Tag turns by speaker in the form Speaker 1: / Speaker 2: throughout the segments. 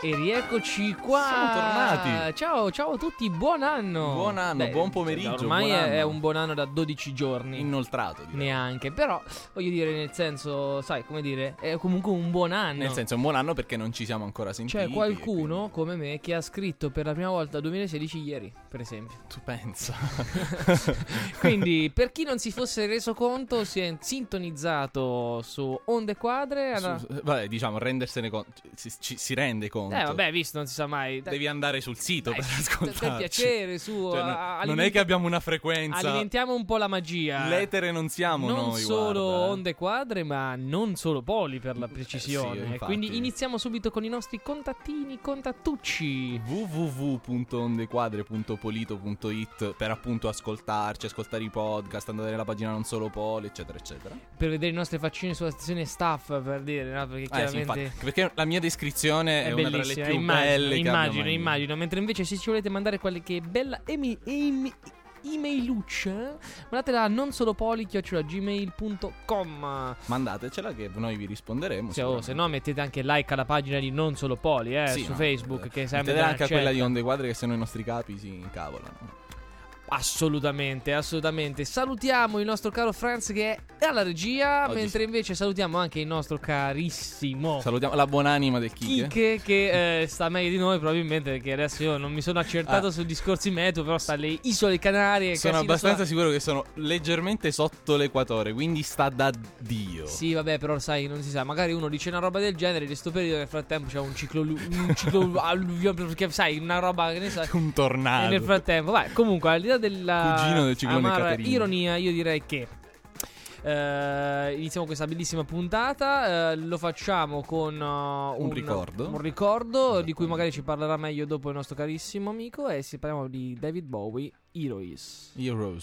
Speaker 1: E rieccoci qua.
Speaker 2: Siamo tornati.
Speaker 1: Ciao a tutti, buon anno.
Speaker 2: Buon anno, buon pomeriggio.
Speaker 1: Ormai
Speaker 2: buon
Speaker 1: è
Speaker 2: anno.
Speaker 1: un buon anno da 12 giorni.
Speaker 2: Inoltrato, direi.
Speaker 1: Neanche, però voglio dire, nel senso, sai, come dire, è comunque un buon anno.
Speaker 2: Nel senso, è un buon anno perché non ci siamo ancora sentiti.
Speaker 1: C'è qualcuno come me che ha scritto per la prima volta 2016 ieri, per esempio.
Speaker 2: Tu pensa.
Speaker 1: Quindi, per chi non si fosse reso conto, si è sintonizzato su Onde Quadre.
Speaker 2: Vabbè, diciamo, rendersene conto. Si rende conto.
Speaker 1: Vabbè, visto, non si sa mai.
Speaker 2: Devi andare sul sito per ascoltarci.
Speaker 1: Per piacere, su.
Speaker 2: Cioè, non è che abbiamo una frequenza.
Speaker 1: Alimentiamo un po' la magia.
Speaker 2: L'etere non siamo
Speaker 1: non
Speaker 2: noi,
Speaker 1: solo
Speaker 2: guarda.
Speaker 1: Onde Quadre, ma non solo poli, per la precisione.
Speaker 2: Sì, infatti.
Speaker 1: Quindi iniziamo subito con i nostri contattucci.
Speaker 2: www.ondequadre.polito.it per appunto ascoltarci, ascoltare i podcast, andare nella pagina Non Solo Poli, eccetera, eccetera.
Speaker 1: Per vedere le nostre faccine sulla stazione staff, per dire, no? Perché chiaramente
Speaker 2: sì, infatti, perché la mia descrizione è una tra le più belle che abbia mai.
Speaker 1: Immagino. Mentre invece se ci volete mandare qualche bella emailuccia, mandatela a nonsolopoli@gmail.com.
Speaker 2: Mandatecela che noi vi risponderemo.
Speaker 1: Se no mettete anche like alla pagina di Non Solo Poli su Facebook, che sempre
Speaker 2: mettete anche a quella di
Speaker 1: accetta.
Speaker 2: Onde Quadre, che se no i nostri capi si incavolano.
Speaker 1: Assolutamente. Salutiamo il nostro caro Franz che è alla regia,
Speaker 2: Oggi
Speaker 1: mentre invece salutiamo anche il nostro carissimo
Speaker 2: salutiamo la buonanima del Kike
Speaker 1: che sta meglio di noi probabilmente, perché adesso io non mi sono accertato sui discorsi meteo, però sta alle Isole Canarie.
Speaker 2: Sono abbastanza sicuro che sono leggermente sotto l'equatore, quindi sta da Dio.
Speaker 1: Sì, vabbè, però sai, non si sa, magari uno dice una roba del genere, in questo periodo nel frattempo c'è un ciclo perché sai, una roba che ne sai,
Speaker 2: un tornado.
Speaker 1: E nel frattempo, vai, comunque al di là della
Speaker 2: cugino del ciclone
Speaker 1: amara
Speaker 2: Caterina.
Speaker 1: ironia, io direi che iniziamo questa bellissima puntata. Lo facciamo con un ricordo di cui magari ci parlerà meglio dopo il nostro carissimo amico. E si parliamo di David Bowie, Heroes.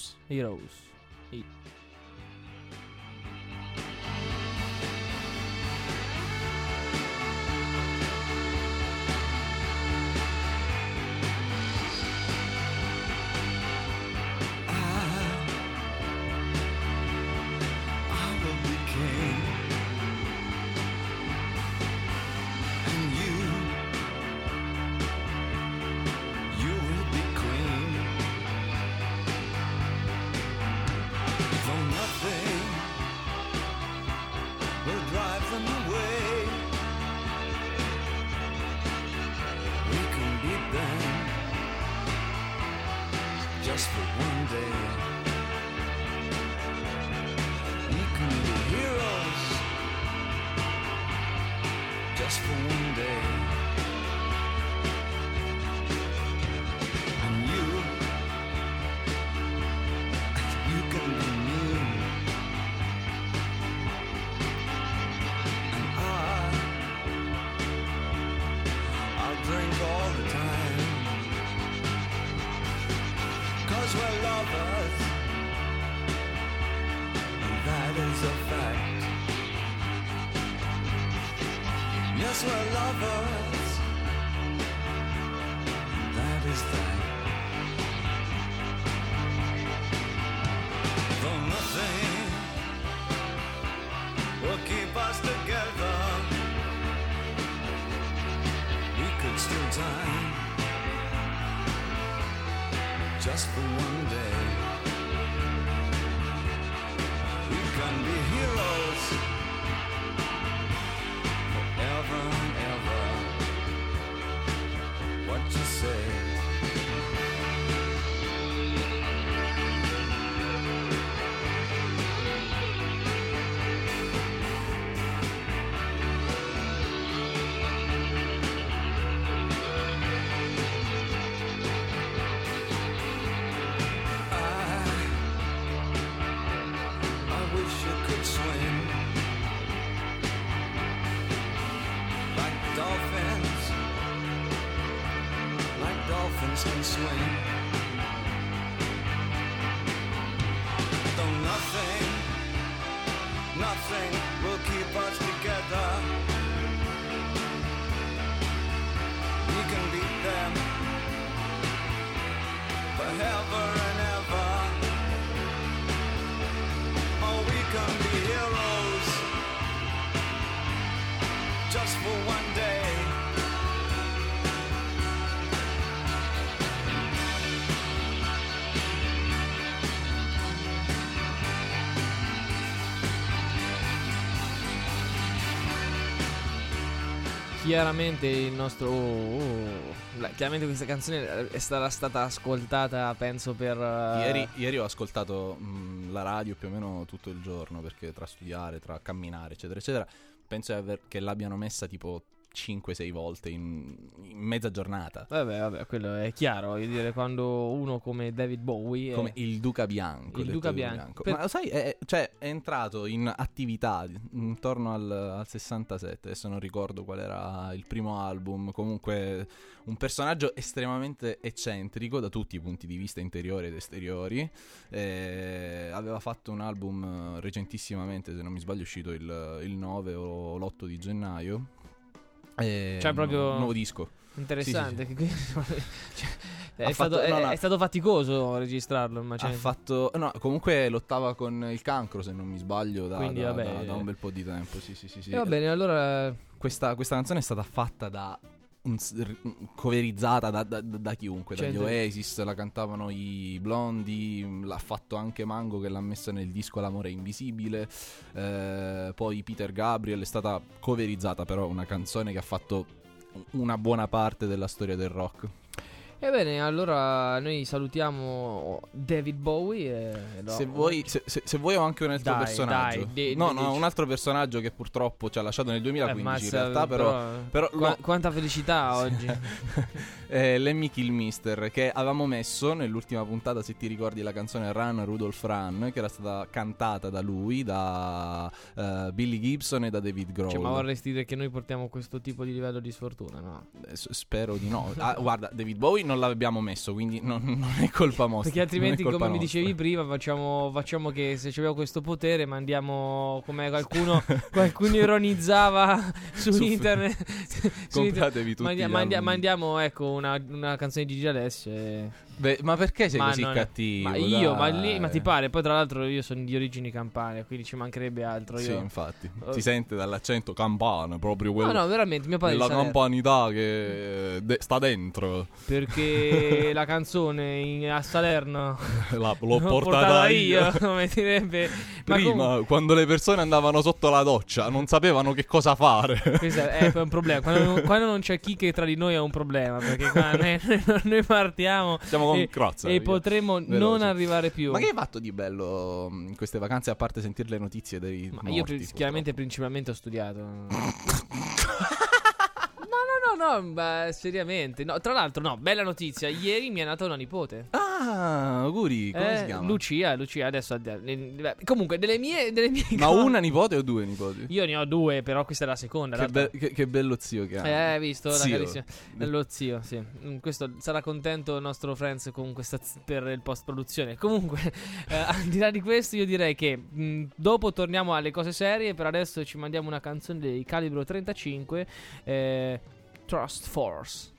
Speaker 3: Just for one day, we can be heroes. Just for one day, and you can be me, and I'll drink all the time. 'Cause we're lovers, and that is a fact. Yes, we're lovers, and that is that. Though nothing will keep us together, we could steal time. Just for one day, we can be heroes forever and ever. What you say? Dolphins can swim. Though nothing will keep us together. We can beat them forever and ever. Oh, we can be heroes just for one day.
Speaker 1: chiaramente il nostro chiaramente questa canzone sarà stata ascoltata, penso, per
Speaker 2: Ieri ho ascoltato la radio più o meno tutto il giorno, perché tra studiare, tra camminare, eccetera eccetera, penso che l'abbiano messa tipo 5-6 volte in mezza giornata.
Speaker 1: Vabbè, quello è chiaro. Voglio dire, quando uno come David Bowie
Speaker 2: come il Duca Bianco.
Speaker 1: Il Duca Bianco.
Speaker 2: Ma lo sai, è entrato in attività intorno al 67. Adesso non ricordo qual era il primo album. Comunque un personaggio estremamente eccentrico da tutti i punti di vista, interiori ed esteriori. Aveva fatto un album recentissimamente, se non mi sbaglio, uscito il 9 o l'8 di gennaio.
Speaker 1: Cioè proprio
Speaker 2: un nuovo disco
Speaker 1: interessante.
Speaker 2: Sì.
Speaker 1: È stato faticoso registrarlo,
Speaker 2: no, comunque lottava con il cancro, se non mi sbaglio, da un bel po' di tempo. Sì.
Speaker 1: Va bene, allora
Speaker 2: questa canzone è stata fatta coverizzata da chiunque, dagli Oasis, la cantavano i Blondie, l'ha fatto anche Mango, che l'ha messa nel disco L'amore invisibile, poi Peter Gabriel. È stata coverizzata, però una canzone che ha fatto una buona parte della storia del rock.
Speaker 1: Ebbene, allora noi salutiamo David Bowie
Speaker 2: se vuoi ho anche un altro personaggio. Un altro personaggio che purtroppo ci ha lasciato nel 2015 in realtà, però
Speaker 1: quanta felicità oggi.
Speaker 2: Lemmy Kilmister, che avevamo messo nell'ultima puntata, se ti ricordi, la canzone Run Rudolph Run, che era stata cantata da lui, da Billy Gibson e da David Grohl.
Speaker 1: Ma vorresti dire che noi portiamo questo tipo di livello di sfortuna, no?
Speaker 2: Spero di no. Guarda, David Bowie non l'abbiamo messo, quindi non è colpa nostra.
Speaker 1: Perché altrimenti, come mi dicevi prima, facciamo che se abbiamo questo potere mandiamo, come qualcuno ironizzava su internet.
Speaker 2: Compratevi tutti
Speaker 1: mandiamo, ecco, una canzone di Gigi D'Alessio.
Speaker 2: Beh, ma perché sei così cattivo?
Speaker 1: Ma ti pare? Poi tra l'altro io sono di origini campane, quindi ci mancherebbe altro.
Speaker 2: Sì, infatti. Si sente dall'accento campano, proprio quello.
Speaker 1: No, veramente, mio padre
Speaker 2: la campanità che sta dentro.
Speaker 1: Perché la canzone a Salerno
Speaker 2: l'ho portata io,
Speaker 1: come direbbe.
Speaker 2: Prima, quando le persone andavano sotto la doccia, non sapevano che cosa fare.
Speaker 1: Questo è un problema. Quando non c'è chi che tra di noi è un problema, perché qua noi partiamo e potremo non arrivare più.
Speaker 2: Ma che hai fatto di bello in queste vacanze, a parte sentire le notizie dei morti?
Speaker 1: Io chiaramente principalmente ho studiato. No, seriamente. No, tra l'altro, bella notizia. Ieri mi è nata una nipote.
Speaker 2: Ah, auguri. Come si chiama?
Speaker 1: Lucia, adesso. Comunque, delle mie
Speaker 2: Ma una nipote o due nipoti?
Speaker 1: Io ne ho due, però questa è la seconda.
Speaker 2: Che bello zio che ha.
Speaker 1: Hai visto? La carissima. Lo zio, sì. Questo sarà contento il nostro Friends con questa per il post produzione. Comunque, al di là di questo, io direi che dopo torniamo alle cose serie. Per adesso ci mandiamo una canzone dei Calibro 35. Trust Force.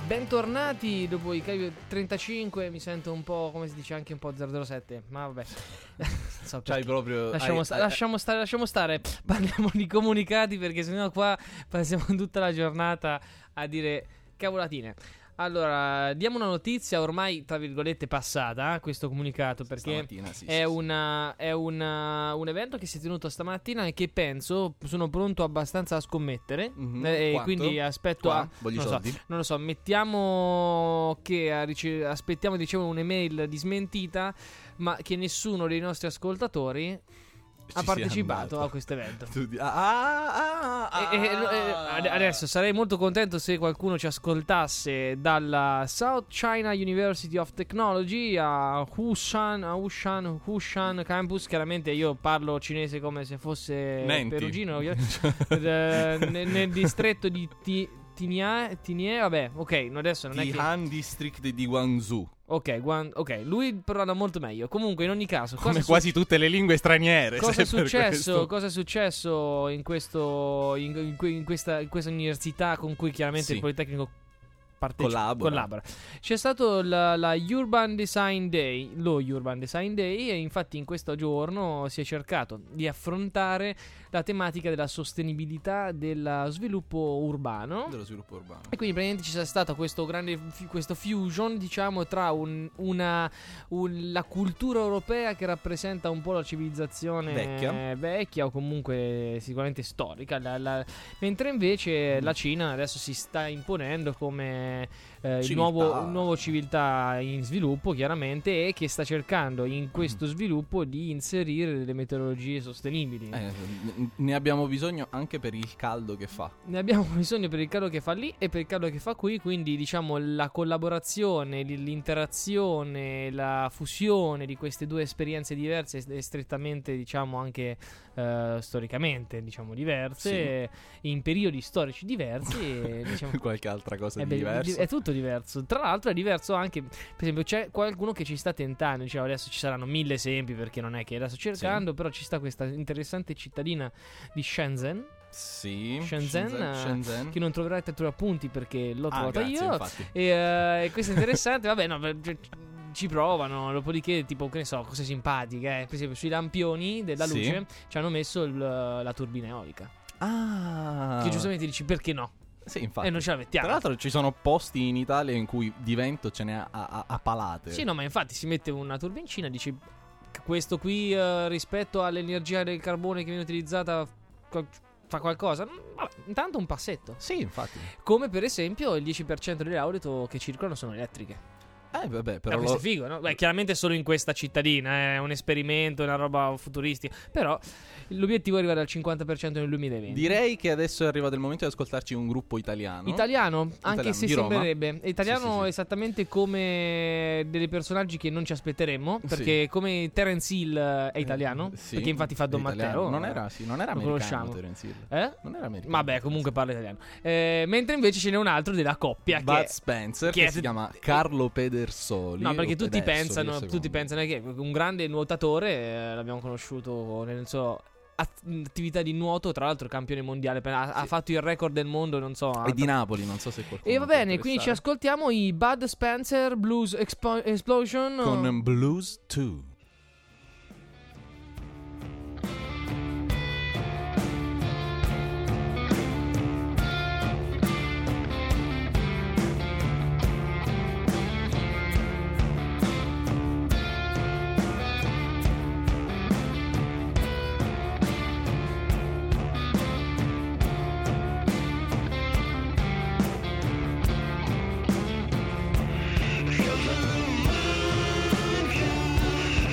Speaker 1: Bentornati dopo i 35, mi sento un po', come si dice, anche un po' 007, ma vabbè. Non so
Speaker 2: C'hai
Speaker 1: perché.
Speaker 2: proprio
Speaker 1: Lasciamo stare. Parliamo di comunicati perché sennò qua passiamo tutta la giornata a dire cavolatine. Allora, diamo una notizia ormai, tra virgolette, passata, questo comunicato, perché
Speaker 2: stamattina, sì,
Speaker 1: è un evento che si è tenuto stamattina e che penso, sono pronto abbastanza a scommettere.
Speaker 2: Mhm.
Speaker 1: E
Speaker 2: Quanto?
Speaker 1: quindi aspetto
Speaker 2: Qua? Voglio
Speaker 1: non
Speaker 2: i
Speaker 1: lo so,
Speaker 2: soldi?
Speaker 1: non lo so, mettiamo che aspettiamo di ricevere un'email di smentita, ma che nessuno dei nostri ascoltatori ha
Speaker 2: Ci sia
Speaker 1: partecipato
Speaker 2: andato.
Speaker 1: a questo evento.
Speaker 2: E
Speaker 1: Adesso sarei molto contento se qualcuno ci ascoltasse dalla South China University of Technology a Hushan Campus. Chiaramente io parlo cinese come se fosse
Speaker 2: Nenti.
Speaker 1: perugino. Nel distretto di Tinie, vabbè, ok, adesso non è che...
Speaker 2: Han District di Guangzhou.
Speaker 1: Ok, lui parla molto meglio. Comunque, in ogni caso,
Speaker 2: Come quasi tutte le lingue straniere.
Speaker 1: cosa è
Speaker 2: se per
Speaker 1: successo?
Speaker 2: questo-
Speaker 1: Cosa è successo in questa università con cui chiaramente
Speaker 2: Sì.
Speaker 1: il Politecnico
Speaker 2: Collabora.
Speaker 1: C'è stato la Urban Design Day, lo Urban Design Day, e infatti in questo giorno si è cercato di affrontare la tematica della sostenibilità dello sviluppo urbano.
Speaker 2: dello sviluppo urbano.
Speaker 1: E quindi praticamente ci sia stato questo grande questo fusion, diciamo, tra la cultura europea che rappresenta un po' la civilizzazione vecchia o comunque sicuramente storica, mentre invece la Cina adesso si sta imponendo come il
Speaker 2: Civiltà.
Speaker 1: nuovo civiltà in sviluppo, chiaramente, e che sta cercando in questo sviluppo di inserire delle metodologie sostenibili.
Speaker 2: Ne abbiamo bisogno anche per il caldo che fa.
Speaker 1: Ne abbiamo bisogno per il caldo che fa lì e per il caldo che fa qui, quindi diciamo la collaborazione, l'interazione, la fusione di queste due esperienze diverse è strettamente, diciamo, anche storicamente, diciamo, diverse, in periodi storici diversi e, diciamo,
Speaker 2: Qualche altra cosa
Speaker 1: è,
Speaker 2: di diverso.
Speaker 1: è tutto diverso. Tra l'altro è diverso anche, per esempio, c'è qualcuno che ci sta tentando, diciamo, adesso ci saranno 1000 esempi perché non è che adesso cercando, però ci sta questa interessante cittadina di Shenzhen,
Speaker 2: Sì.
Speaker 1: Shenzhen, che non troverai tra i tuoi appunti perché l'ho trovata
Speaker 2: grazie,
Speaker 1: io.
Speaker 2: infatti.
Speaker 1: E questo è interessante. Vabbè, no, ci provano. Dopodiché, tipo, che ne so, cose simpatiche. Per esempio, sui lampioni della
Speaker 2: Sì.
Speaker 1: luce ci hanno messo la turbina eolica. Che giustamente dici perché no?
Speaker 2: Sì, infatti.
Speaker 1: E non ce la mettiamo.
Speaker 2: Tra l'altro ci sono posti in Italia in cui di vento ce n'è a palate.
Speaker 1: Sì, no, ma infatti si mette una turbincina, dici questo qui rispetto all'energia del carbone che viene utilizzata fa qualcosa. Vabbè, intanto un passetto.
Speaker 2: Sì, infatti.
Speaker 1: Come per esempio il 10% delle auto che circolano sono elettriche.
Speaker 2: Vabbè, però
Speaker 1: Questo è figo, no? Beh, chiaramente solo in questa cittadina, è un esperimento, è una roba futuristica. Però l'obiettivo è arrivare al 50% nel 2020.
Speaker 2: direi che adesso è arrivato il momento di ascoltarci un gruppo italiano.
Speaker 1: Italiano, anche se
Speaker 2: di Roma.
Speaker 1: sembrerebbe italiano,
Speaker 2: Sì, sì.
Speaker 1: esattamente come dei personaggi che non ci aspetteremmo, perché come Terence Hill è italiano,
Speaker 2: Sì,
Speaker 1: perché infatti fa Don
Speaker 2: è italiano.
Speaker 1: Matteo.
Speaker 2: non era
Speaker 1: lo
Speaker 2: americano,
Speaker 1: conosciamo.
Speaker 2: Terence Hill.
Speaker 1: Eh?
Speaker 2: Non era americano.
Speaker 1: Vabbè, comunque parla italiano. Mentre invece ce n'è un altro della coppia
Speaker 2: Bud
Speaker 1: che
Speaker 2: Spencer,
Speaker 1: che
Speaker 2: che
Speaker 1: è-
Speaker 2: si chiama Carlo Pedersoli.
Speaker 1: no, perché
Speaker 2: o
Speaker 1: tutti
Speaker 2: Pedersoli,
Speaker 1: pensano,
Speaker 2: a seconda.
Speaker 1: che è un grande nuotatore, l'abbiamo conosciuto nel suo attività di nuoto, tra l'altro campione mondiale, ha fatto il record del mondo, non so.
Speaker 2: È di Napoli, non so se qualcuno
Speaker 1: E va
Speaker 2: può
Speaker 1: bene, quindi ci
Speaker 2: interessare.
Speaker 1: ascoltiamo i Bud Spencer Blues Explosion
Speaker 2: Con Blues 2.
Speaker 4: Feel the moon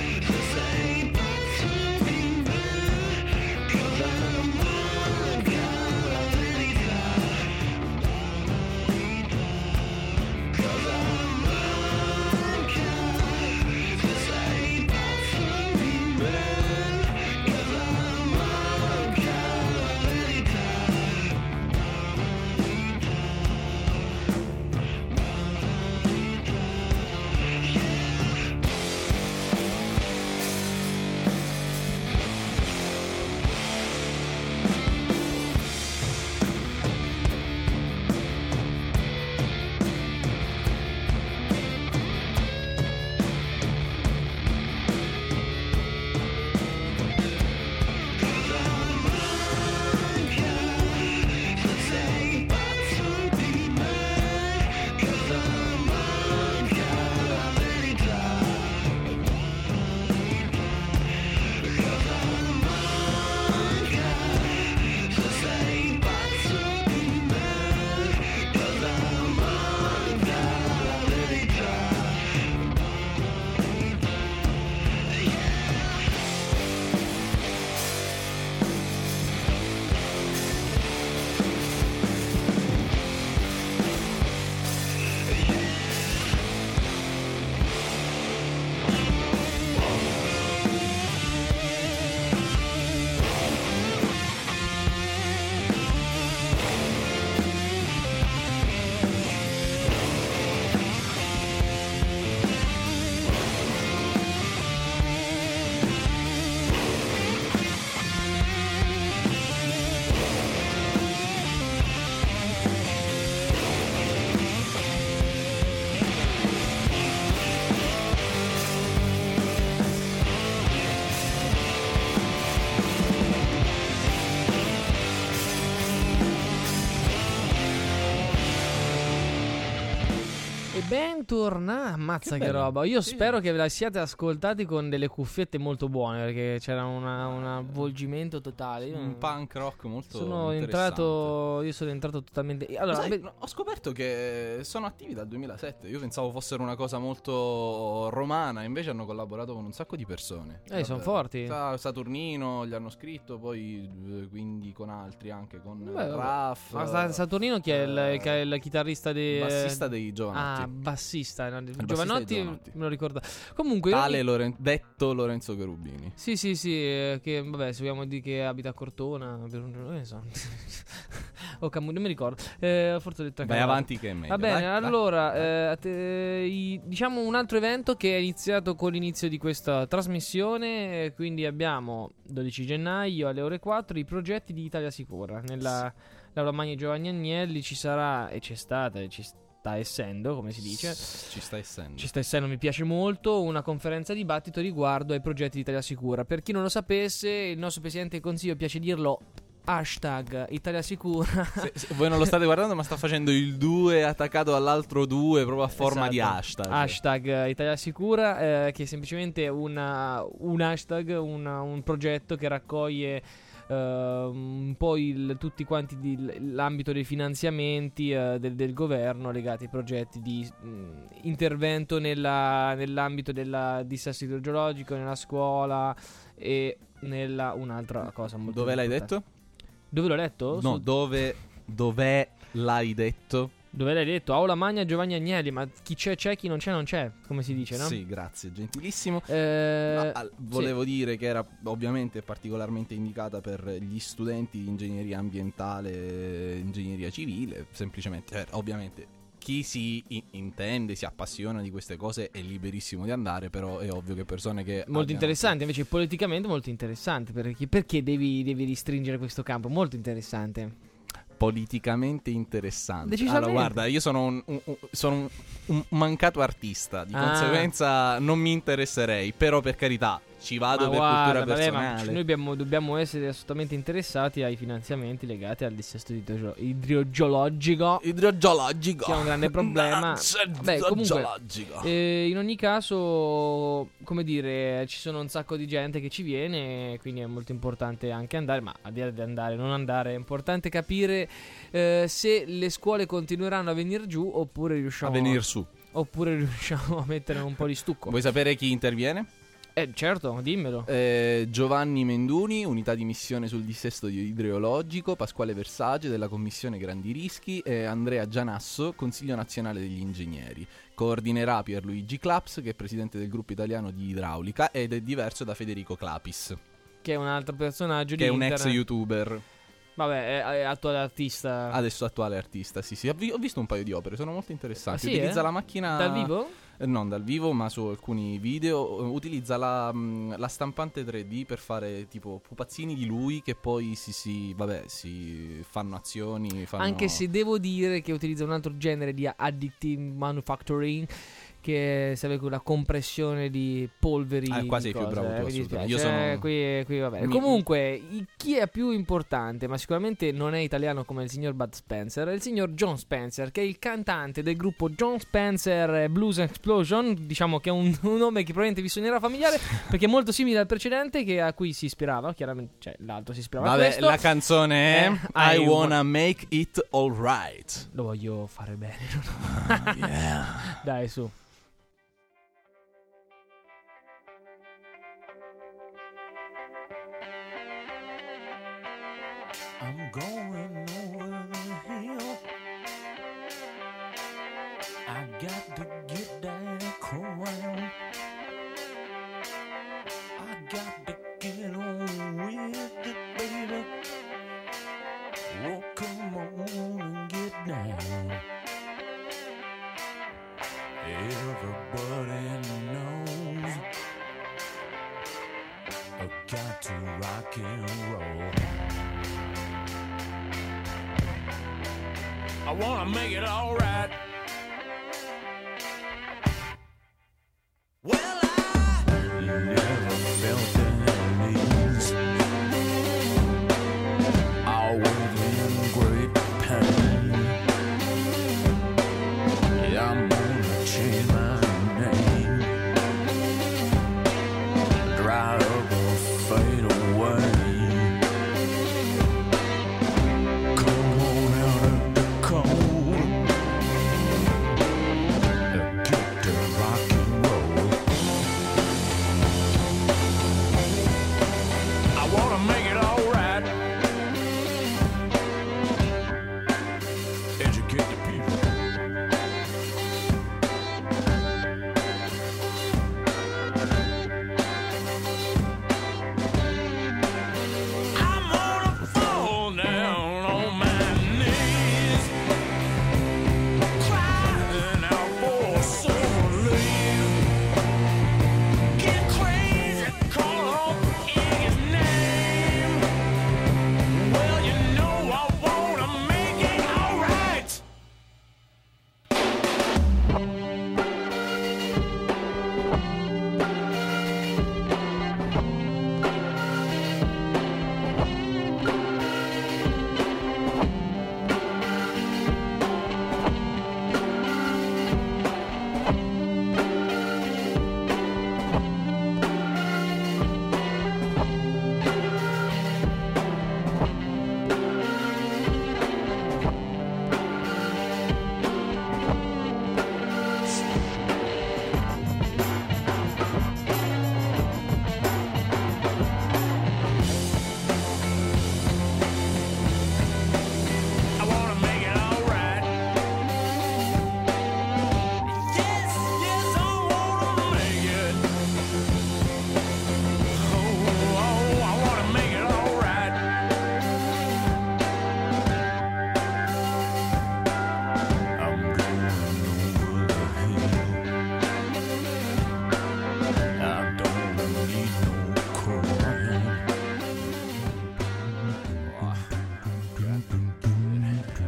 Speaker 1: Bentornati, ammazza che
Speaker 2: bello.
Speaker 1: roba. Io
Speaker 2: Sì.
Speaker 1: spero che ve la siate ascoltati con delle cuffiette molto buone, perché c'era un avvolgimento totale. Io
Speaker 2: Un punk rock molto
Speaker 1: sono
Speaker 2: interessante.
Speaker 1: io sono entrato totalmente. Allora,
Speaker 2: Sai, ho scoperto che sono attivi dal 2007. Io pensavo fossero una cosa molto romana, invece hanno collaborato con un sacco di persone.
Speaker 1: sono forti.
Speaker 2: Saturnino gli hanno scritto, poi quindi con altri, anche con
Speaker 1: Beh,
Speaker 2: Raff.
Speaker 1: Ma Saturnino chi è il chitarrista di
Speaker 2: bassista dei Giovanotti.
Speaker 1: bassista, no?
Speaker 2: bassista
Speaker 1: Giovanotti,
Speaker 2: di Giovanotti.
Speaker 1: me lo ricordo. Comunque
Speaker 2: Tale detto Lorenzo Cherubini.
Speaker 1: Sì, che vabbè, se vogliamo dire che abita a Cortona, non ne so. O non mi ricordo. Forse ho detto anche
Speaker 2: Vai
Speaker 1: una
Speaker 2: avanti che è meglio.
Speaker 1: Va bene,
Speaker 2: Vai, vai.
Speaker 1: allora, diciamo un altro evento che è iniziato con l'inizio di questa trasmissione, quindi abbiamo 12 gennaio alle ore 4 i progetti di Italia Sicura. Nella Laura Magni e Giovanni Agnelli ci sarà, e c'è stata, e ci sta essendo, come si dice.
Speaker 2: Ci sta essendo.
Speaker 1: Ci sta essendo, mi piace molto, una conferenza dibattito riguardo ai progetti di Italia Sicura. Per chi non lo sapesse, il nostro Presidente del Consiglio, piace dirlo, hashtag Italia Sicura.
Speaker 2: Se voi non lo state guardando, ma sta facendo il 2 attaccato all'altro 2 proprio a forma di
Speaker 1: Esatto.
Speaker 2: hashtag.
Speaker 1: Hashtag Italia Sicura, che è semplicemente un hashtag, un progetto che raccoglie un po' tutti quanti l'ambito dei finanziamenti del governo legati ai progetti di intervento nell'ambito del dissesto idrogeologico, nella scuola e nella un'altra cosa molto
Speaker 2: Dove l'hai
Speaker 1: importante.
Speaker 2: detto?
Speaker 1: Dove l'ho letto?
Speaker 2: No, dove l'hai detto?
Speaker 1: Dove l'hai detto? Aula Magna Giovanni Agnelli, ma chi c'è, chi non c'è, come si dice, no?
Speaker 2: Sì, grazie, gentilissimo.
Speaker 1: Sì.
Speaker 2: Volevo dire che era ovviamente particolarmente indicata per gli studenti di ingegneria ambientale, ingegneria civile, semplicemente, ovviamente chi si intende, si appassiona di queste cose è liberissimo di andare, però è ovvio che persone che
Speaker 1: Molto interessante, invece politicamente molto interessante, perché devi restringere questo campo? Molto interessante.
Speaker 2: politicamente interessante.
Speaker 1: Decisamente.
Speaker 2: Allora, guarda, io sono un mancato artista, di
Speaker 1: Ah.
Speaker 2: conseguenza non mi interesserei, però per carità ci vado
Speaker 1: Ma
Speaker 2: per
Speaker 1: guarda,
Speaker 2: cultura
Speaker 1: vabbè, ma
Speaker 2: personale.
Speaker 1: noi dobbiamo essere assolutamente interessati ai finanziamenti legati al dissesto idrogeologico,
Speaker 2: Idrogeologico.
Speaker 1: che è un grande problema. Beh, comunque,
Speaker 2: Idrogeologico.
Speaker 1: in ogni caso, come dire, ci sono un sacco di gente che ci viene, quindi è molto importante anche andare, ma al di là di andare, non andare, è importante capire se le scuole continueranno a venire giù oppure
Speaker 2: A
Speaker 1: riusciamo
Speaker 2: venire su.
Speaker 1: oppure riusciamo a mettere un po' di stucco.
Speaker 2: Vuoi sapere chi interviene?
Speaker 1: Certo, dimmelo.
Speaker 2: Giovanni Menduni, unità di missione sul dissesto idrogeologico, Pasquale Versage della commissione Grandi Rischi e Andrea Gianasso, Consiglio Nazionale degli Ingegneri. Coordinerà Pierluigi Claps, che è presidente del gruppo italiano di idraulica ed è diverso da Federico Clapis,
Speaker 1: Che è un altro personaggio
Speaker 2: che
Speaker 1: di
Speaker 2: è un ex
Speaker 1: internet.
Speaker 2: youtuber,
Speaker 1: Vabbè, è attuale artista.
Speaker 2: adesso attuale artista. Sì, ho visto un paio di opere, sono molto interessanti.
Speaker 1: Ah, sì,
Speaker 2: Utilizza la macchina
Speaker 1: Dal vivo?
Speaker 2: Non dal vivo, ma su alcuni video. Utilizza la stampante 3D per fare tipo pupazzini di lui che poi si fanno azioni.
Speaker 1: Anche se devo dire che utilizza un altro genere di additive manufacturing, che serve con la compressione di polveri.
Speaker 2: È quasi
Speaker 1: di
Speaker 2: più
Speaker 1: cose,
Speaker 2: bravo tu,
Speaker 1: mi dispiace.
Speaker 2: assolutamente. Io sono-
Speaker 1: Qui va bene.
Speaker 2: Mi-
Speaker 1: Comunque, chi è più importante, ma sicuramente non è italiano come il signor Bud Spencer, è il signor John Spencer, che è il cantante del gruppo John Spencer Blues Explosion. Diciamo che è un nome che probabilmente vi suonerà familiare, perché è molto simile al precedente, a cui si ispirava. Chiaramente, cioè, l'altro si ispirava a
Speaker 2: Vabbè,
Speaker 1: questo.
Speaker 2: la canzone è
Speaker 1: I
Speaker 2: I Wanna Make It Alright.
Speaker 1: Lo voglio fare bene.
Speaker 2: Yeah.
Speaker 1: Dai, su.
Speaker 3: I'm going over the hill. I got to get that crown. I got to get on with it, baby. Oh, come on and get down. Everybody knows I got to rock and roll. I wanna make it all right. Well, I never felt their knees. Always in great pain. Yeah, I'm gonna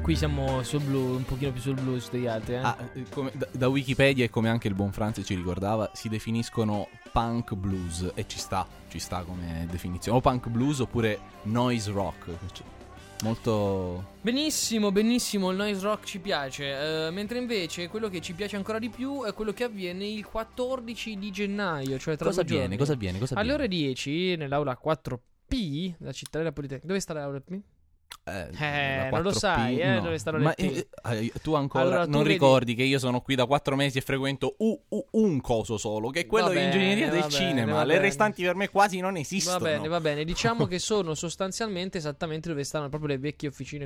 Speaker 1: qui siamo sul blues, un pochino più sul blues degli altri.
Speaker 2: Da Wikipedia, e come anche il buon Franz ci ricordava, si definiscono punk blues, e ci sta come definizione. O punk blues oppure noise rock. Molto
Speaker 1: benissimo, benissimo, il noise rock ci piace, mentre invece quello che ci piace ancora di più è quello che avviene il 14 di gennaio, cioè tra
Speaker 2: Cosa
Speaker 1: 2 giorni.
Speaker 2: avviene?
Speaker 1: Alle ore 10 nell'aula 4P, la Cittadella Politecnica. Dove sta l'aula P? Non lo sai,
Speaker 2: no.
Speaker 1: dove stanno
Speaker 2: Ma
Speaker 1: le P?
Speaker 2: tu ancora
Speaker 1: Allora, tu
Speaker 2: non
Speaker 1: vedi-
Speaker 2: ricordi che io sono qui da 4 mesi e frequento un coso solo, che è quello
Speaker 1: Va
Speaker 2: di
Speaker 1: bene,
Speaker 2: ingegneria del
Speaker 1: va bene,
Speaker 2: cinema.
Speaker 1: va
Speaker 2: Le
Speaker 1: bene.
Speaker 2: restanti per me quasi non esistono.
Speaker 1: Va bene, diciamo che sono sostanzialmente esattamente dove stanno proprio le vecchie officine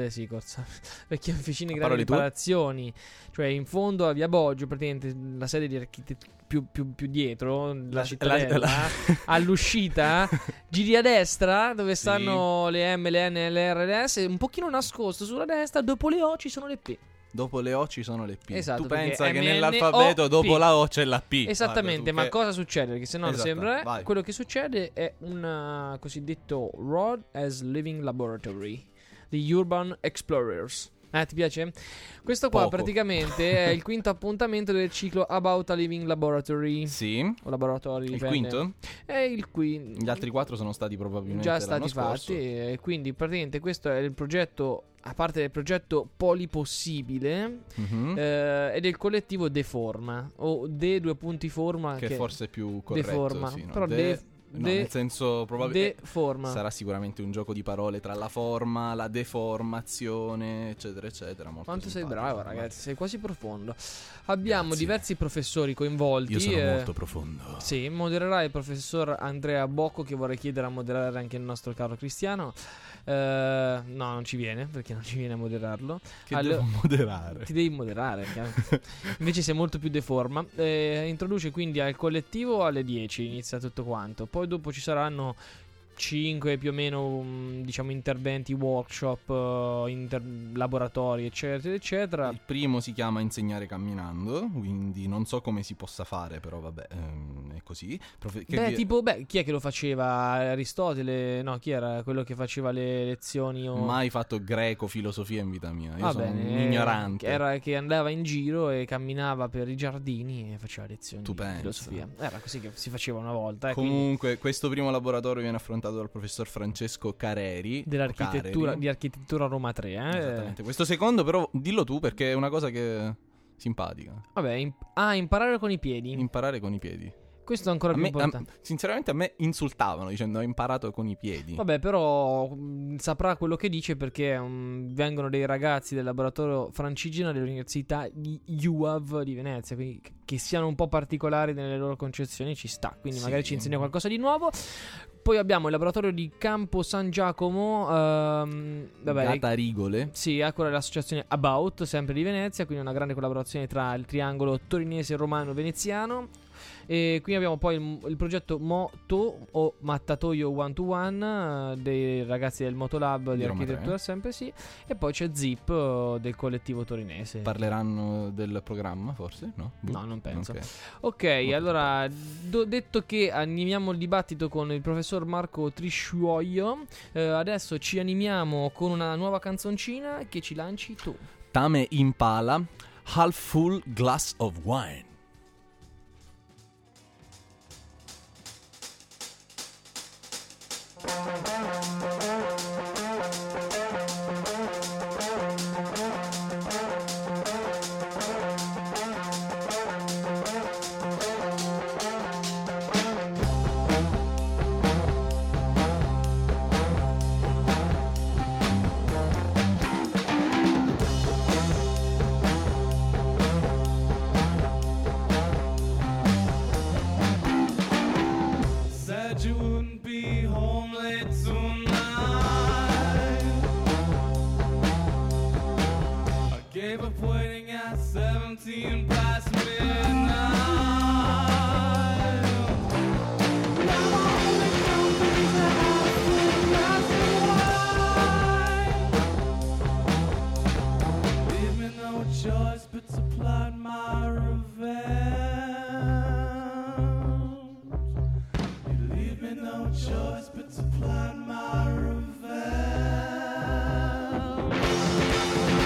Speaker 1: vecchie officine grandi
Speaker 2: Parole tue?
Speaker 1: riparazioni, cioè in fondo a Via Boggio, praticamente la sede di architettura più dietro, la cittadella, all'uscita, giri a destra dove stanno le M, le N, le R, le S, un pochino nascosto sulla destra, dopo le O ci sono le P.
Speaker 2: Dopo le O ci sono le P.
Speaker 1: Esatto,
Speaker 2: Tu
Speaker 1: perché
Speaker 2: pensa che
Speaker 1: MN,
Speaker 2: nell'alfabeto
Speaker 1: O,
Speaker 2: dopo
Speaker 1: P.
Speaker 2: la O c'è la P.
Speaker 1: Esattamente,
Speaker 2: Guarda, tu
Speaker 1: ma
Speaker 2: che-
Speaker 1: cosa succede? Perché se no non
Speaker 2: Esatto,
Speaker 1: sembra.
Speaker 2: vai.
Speaker 1: Quello che succede è un cosiddetto Road as Living Laboratory di Urban Explorers. Ti piace? Questo qua
Speaker 2: Poco.
Speaker 1: praticamente è il quinto appuntamento del ciclo About a Living Laboratory.
Speaker 2: Sì.
Speaker 1: O laboratorio,
Speaker 2: Il
Speaker 1: dipende.
Speaker 2: quinto?
Speaker 1: È il quinto.
Speaker 2: Gli altri 4 sono stati probabilmente
Speaker 1: Già
Speaker 2: l'anno
Speaker 1: stati fatti.
Speaker 2: scorso.
Speaker 1: E quindi praticamente questo è il progetto, a parte del progetto Polipossibile,
Speaker 2: Mhm.
Speaker 1: ed è il collettivo Deforma. O Forma.
Speaker 2: Che forse è più corretto.
Speaker 1: Deforma.
Speaker 2: Sì, no?
Speaker 1: Però
Speaker 2: No, nel senso probabilmente
Speaker 1: Deforma.
Speaker 2: sarà sicuramente un gioco di parole tra la forma, la deformazione, eccetera, eccetera. Molto
Speaker 1: Quanto sei
Speaker 2: simpatico,
Speaker 1: bravo,
Speaker 2: ma-
Speaker 1: ragazzi, sei quasi profondo. Abbiamo
Speaker 2: Grazie.
Speaker 1: diversi professori coinvolti.
Speaker 2: Io sono molto profondo.
Speaker 1: Sì, modererà il professor Andrea Bocco, che vorrei chiedere a moderare anche il nostro caro Cristiano. No, non ci viene, perché non ci viene a moderarlo.
Speaker 2: Che
Speaker 1: Allora-
Speaker 2: devo moderare.
Speaker 1: Ti devi moderare, chiaro. Invece sei molto più deforma. Introduce quindi al collettivo alle 10, inizia tutto quanto. Poi dopo ci saranno 5 più o meno, diciamo, interventi, workshop, laboratori, eccetera, eccetera.
Speaker 2: Il primo si chiama Insegnare camminando, quindi non so come si possa fare, però vabbè, è così.
Speaker 1: Chi è che lo faceva? Aristotele? No, chi era quello che faceva le lezioni?
Speaker 2: Mai fatto greco, filosofia in vita mia. Io
Speaker 1: Va
Speaker 2: sono
Speaker 1: bene,
Speaker 2: un ignorante.
Speaker 1: che andava in giro e camminava per i giardini e faceva lezioni
Speaker 2: Tu
Speaker 1: di
Speaker 2: pensa.
Speaker 1: filosofia. Era così che si faceva una volta. Quindi
Speaker 2: Comunque, questo primo laboratorio viene affrontato dal professor Francesco Careri.
Speaker 1: dell'architettura,
Speaker 2: Careri.
Speaker 1: di architettura Roma 3.
Speaker 2: Esattamente. Questo secondo, però, dillo tu perché è una cosa che è simpatica.
Speaker 1: Vabbè, imparare con i piedi.
Speaker 2: Imparare con i piedi.
Speaker 1: Questo è ancora più importante.
Speaker 2: Sinceramente, a me insultavano dicendo ho imparato con i piedi.
Speaker 1: Vabbè, però saprà quello che dice perché vengono dei ragazzi del laboratorio Francigena dell'Università di UAV di Venezia, quindi che siano un po' particolari nelle loro concezioni ci sta, quindi
Speaker 2: Sì.
Speaker 1: magari ci insegna qualcosa di nuovo. Poi abbiamo il laboratorio di Campo San Giacomo,
Speaker 2: Gata Rigole.
Speaker 1: sì, a cura dell'associazione About, sempre di Venezia, quindi una grande collaborazione tra il triangolo torinese, romano e veneziano. E qui abbiamo poi il progetto Moto o Mattatoio One to One dei ragazzi del Motolab di
Speaker 2: Di Roma
Speaker 1: architettura,
Speaker 2: 3.
Speaker 1: sempre sì. E poi c'è Zip del collettivo torinese.
Speaker 2: Parleranno del programma, forse? No?
Speaker 1: No, non penso.
Speaker 2: Ok.
Speaker 1: Ok,
Speaker 2: Molto
Speaker 1: allora, detto che animiamo il dibattito con il professor Marco Trisciuoio, adesso ci animiamo con una nuova canzoncina che ci lanci tu.
Speaker 2: Tame Impala, Half Full Glass of Wine.
Speaker 3: Said you wouldn't be home late tonight. I gave up waiting at 17 past midnight. Now my only company's a half-full glass of wine. Leave me no choice but to plot my revenge. You leave me no choice but to plan my revenge.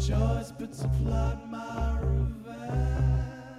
Speaker 3: choice but to plot my revenge.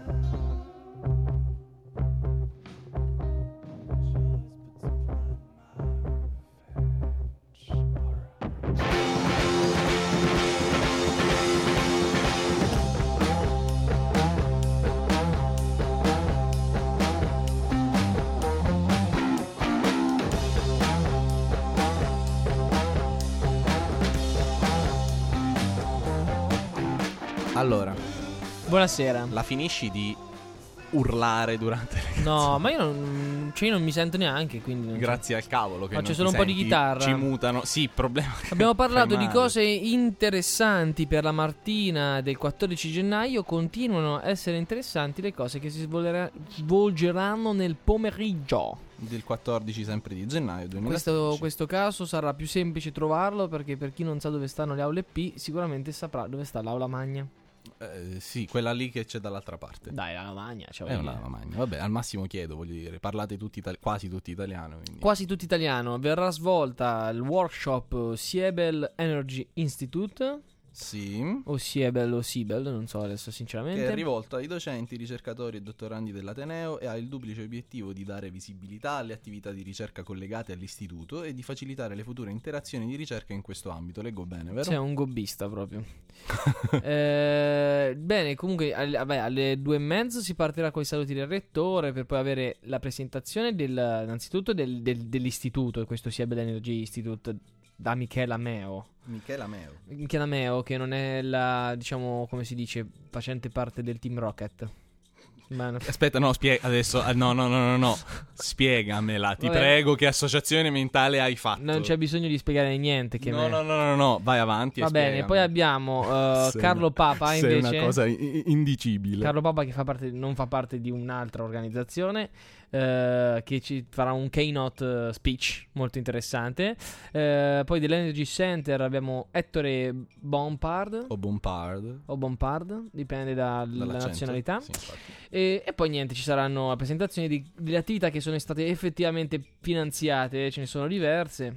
Speaker 2: Allora,
Speaker 1: Buonasera.
Speaker 2: la finisci di urlare durante le canzoni?
Speaker 1: No, ma io non mi sento neanche, quindi non so.
Speaker 2: Grazie al cavolo che
Speaker 1: Ma
Speaker 2: non
Speaker 1: c'è solo
Speaker 2: ti
Speaker 1: un po' di
Speaker 2: senti,
Speaker 1: chitarra.
Speaker 2: Ci mutano. Sì, problema che
Speaker 1: Abbiamo parlato
Speaker 2: fai
Speaker 1: di
Speaker 2: male.
Speaker 1: cose interessanti per la mattina del 14 gennaio. Continuano a essere interessanti le cose che si svolgeranno nel pomeriggio.
Speaker 2: Del 14 sempre di gennaio 2016.
Speaker 1: Questo caso sarà più semplice trovarlo, perché per chi non sa dove stanno le aule P sicuramente saprà dove sta l'aula magna.
Speaker 2: Sì, quella lì che c'è dall'altra parte.
Speaker 1: Dai, l'aula magna, cioè,
Speaker 2: È una lavagna. Vabbè, al massimo chiedo, voglio dire, parlate tutti quasi tutti italiano, quindi.
Speaker 1: Quasi tutto italiano. Verrà svolta il workshop Siebel Energy Institute,
Speaker 2: Sì.
Speaker 1: o Siebel o Sibel, non so adesso sinceramente.
Speaker 2: Che è rivolto ai docenti, ricercatori e dottorandi dell'Ateneo e ha il duplice obiettivo di dare visibilità alle attività di ricerca collegate all'istituto e di facilitare le future interazioni di ricerca in questo ambito. Leggo bene, vero?
Speaker 1: Sei un gobbista proprio. Bene, comunque alle 2:30 si partirà con i saluti del rettore, per poi avere la presentazione innanzitutto dell'istituto, questo Siebel Energy Institute, da Michela Meo. Michela Meo, che non è la, diciamo, come si dice, facente parte del Team Rocket.
Speaker 2: Aspetta, no, adesso. No. Spiegamela, ti
Speaker 1: Vabbè.
Speaker 2: prego, che associazione mentale hai fatto?
Speaker 1: Non c'è bisogno di spiegare niente. Che
Speaker 2: No, vai avanti.
Speaker 1: Va bene, poi abbiamo Carlo Papa,
Speaker 2: sei
Speaker 1: invece.
Speaker 2: una cosa indicibile.
Speaker 1: Carlo Papa, che non fa parte di un'altra organizzazione, che ci farà un keynote speech molto interessante. Poi dell'Energy Center abbiamo Ettore Bompard
Speaker 2: O Bompard.
Speaker 1: o Bompard, dipende dalla
Speaker 2: Dall'accento.
Speaker 1: nazionalità.
Speaker 2: Sì, infatti.
Speaker 1: E poi niente, ci saranno presentazioni delle attività che sono state effettivamente finanziate. Ce ne sono diverse.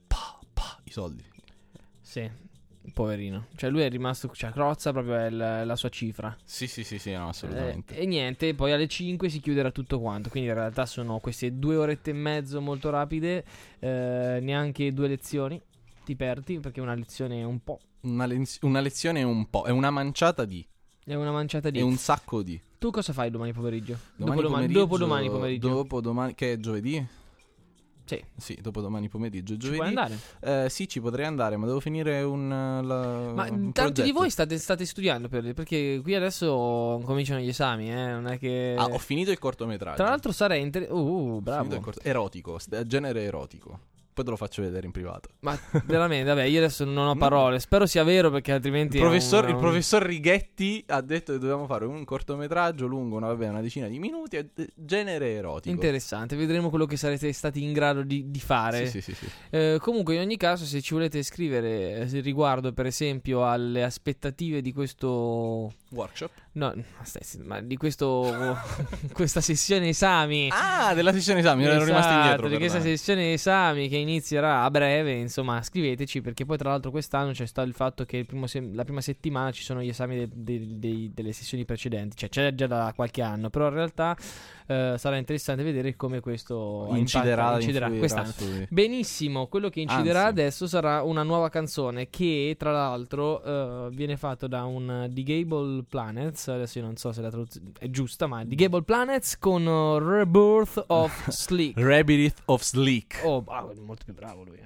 Speaker 2: I soldi.
Speaker 1: Sì, poverino. Cioè lui è rimasto, cioè Crozza proprio è la sua cifra.
Speaker 2: Sì, no, assolutamente.
Speaker 1: E niente, poi alle 5 si chiuderà tutto quanto. Quindi in realtà sono queste 2 orette e mezzo molto rapide, neanche 2 lezioni. Ti perdi, perché una lezione è un po'.
Speaker 2: Una lezione è un po'. È una manciata di.
Speaker 1: È una manciata di.
Speaker 2: È un sacco di.
Speaker 1: Tu cosa fai domani pomeriggio?
Speaker 2: Dopodomani
Speaker 1: pomeriggio.
Speaker 2: Dopodomani, che è giovedì?
Speaker 1: Sì.
Speaker 2: Sì, dopodomani pomeriggio.
Speaker 1: Ci
Speaker 2: Giovedì.
Speaker 1: puoi andare?
Speaker 2: Sì, ci potrei andare, ma devo finire
Speaker 1: Ma
Speaker 2: un
Speaker 1: tanti di
Speaker 2: progetto.
Speaker 1: voi state studiando perché qui adesso cominciano gli esami, non è che.
Speaker 2: Ho finito il cortometraggio.
Speaker 1: Tra l'altro sarei
Speaker 2: Finito il
Speaker 1: bravo.
Speaker 2: erotico, genere erotico. Poi te lo faccio vedere in privato.
Speaker 1: Ma veramente, vabbè, io adesso non ho parole. Spero sia vero, perché altrimenti
Speaker 2: Il professor Righetti ha detto che dovevamo fare un cortometraggio lungo una decina di minuti, genere erotico.
Speaker 1: interessante. Vedremo quello che sarete stati in grado di fare.
Speaker 2: Sì.
Speaker 1: Comunque, in ogni caso, se ci volete scrivere riguardo, per esempio, alle aspettative di questo
Speaker 2: Workshop.
Speaker 1: no, ma di questa sessione esami.
Speaker 2: Ah, della sessione esami, ero rimasto indietro.
Speaker 1: Di questa
Speaker 2: perdonami.
Speaker 1: sessione esami che inizierà a breve, insomma, scriveteci, perché poi tra l'altro quest'anno c'è stato il fatto che la prima settimana ci sono gli esami delle sessioni precedenti, cioè c'è già da qualche anno, però in realtà sarà interessante vedere come questo
Speaker 2: inciderà
Speaker 1: quest'anno.
Speaker 2: su-
Speaker 1: Benissimo, quello che inciderà
Speaker 2: Anzi.
Speaker 1: adesso sarà una nuova canzone che tra l'altro viene fatta da un The Gable Planets. Adesso io non so se la traduzione è giusta, ma The Gable Planets con Rebirth of Sleek.
Speaker 2: Rebirth of Sleek.
Speaker 1: Oh, bravo, molto più bravo lui,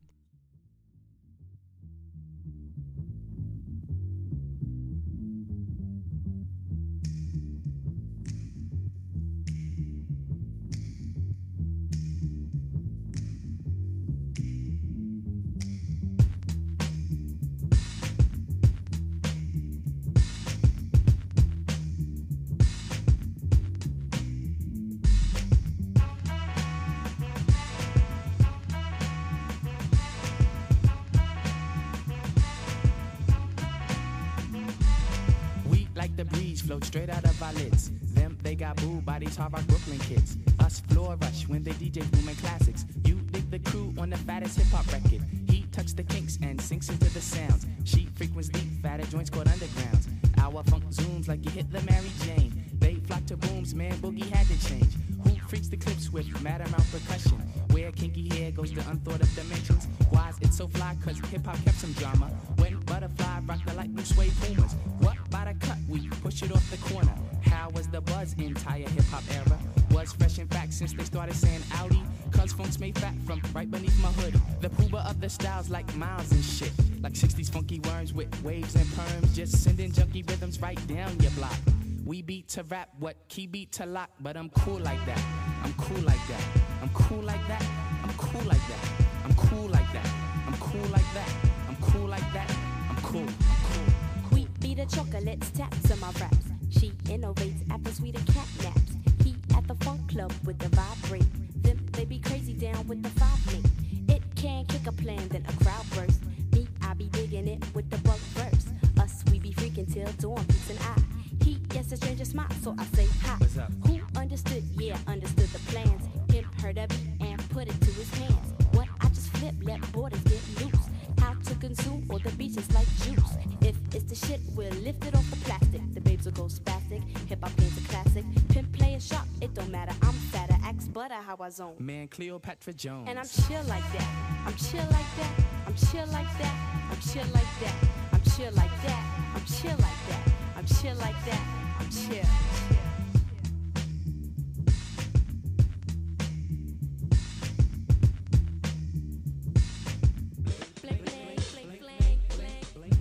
Speaker 4: We like the breeze, float straight out of our lids. Them, they got booed by these hard rock Brooklyn kids. Us floor rush when they DJ booming classics. You dig the crew on the fattest hip hop record. He tucks the kinks and sinks into the sounds. She frequents deep, fatter joints called undergrounds. Our funk zooms like you hit the Mary Jane. They flock to booms, man, boogie had to change. Who freaks the clips with mad amount percussion? Where kinky hair goes to unthought of dimensions. Why is it so fly? Cause hip-hop kept some drama. When Butterfly rocked the light blue suede Pumas. What by the cut? We push it off the corner. How was the buzz entire hip-hop era? Was fresh in fact since they started saying Audi. Cause funk's made fat from right beneath my hood. The pooba of the styles like Miles and shit. Like 60s funky worms with waves and perms. Just sending junky rhythms right down your block. We beat to rap, what key beat to lock. But I'm cool like that, I'm cool like that. I'm cool like that, I'm cool like that. I'm cool like that, I'm cool like that. I'm cool like that, I'm cool, I'm cool.
Speaker 5: Wheat beat the chocolates, taps on my raps. She innovates after sweeter cat naps. He at the funk club with the vibrate. Them they be crazy down with the 5 link. It can kick a plan, then a crowd burst. Me, I be digging it with the bug verse. Us, we be freaking till dawn, peace and I. He gets a stranger smile, so I say hi.
Speaker 4: What's up?
Speaker 5: Who understood? Yeah, understood the plans. Him heard of it and put it to his hands. What I just flip, let borders get loose. How to consume all the beaches like juice. If it's the shit, we'll lift it off the plastic. The babes will go spastic. Hip hop game's a classic. Pimp playing sharp, it don't matter. I'm fatter, axe butter, how I zone.
Speaker 4: Man, Cleopatra Jones.
Speaker 5: And I'm chill like that. I'm chill like that. I'm chill like that. I'm chill like that. I'm chill like that. I'm chill like that. I'm chill like that. I'm chill. Bling, bling, bling, bling, bling.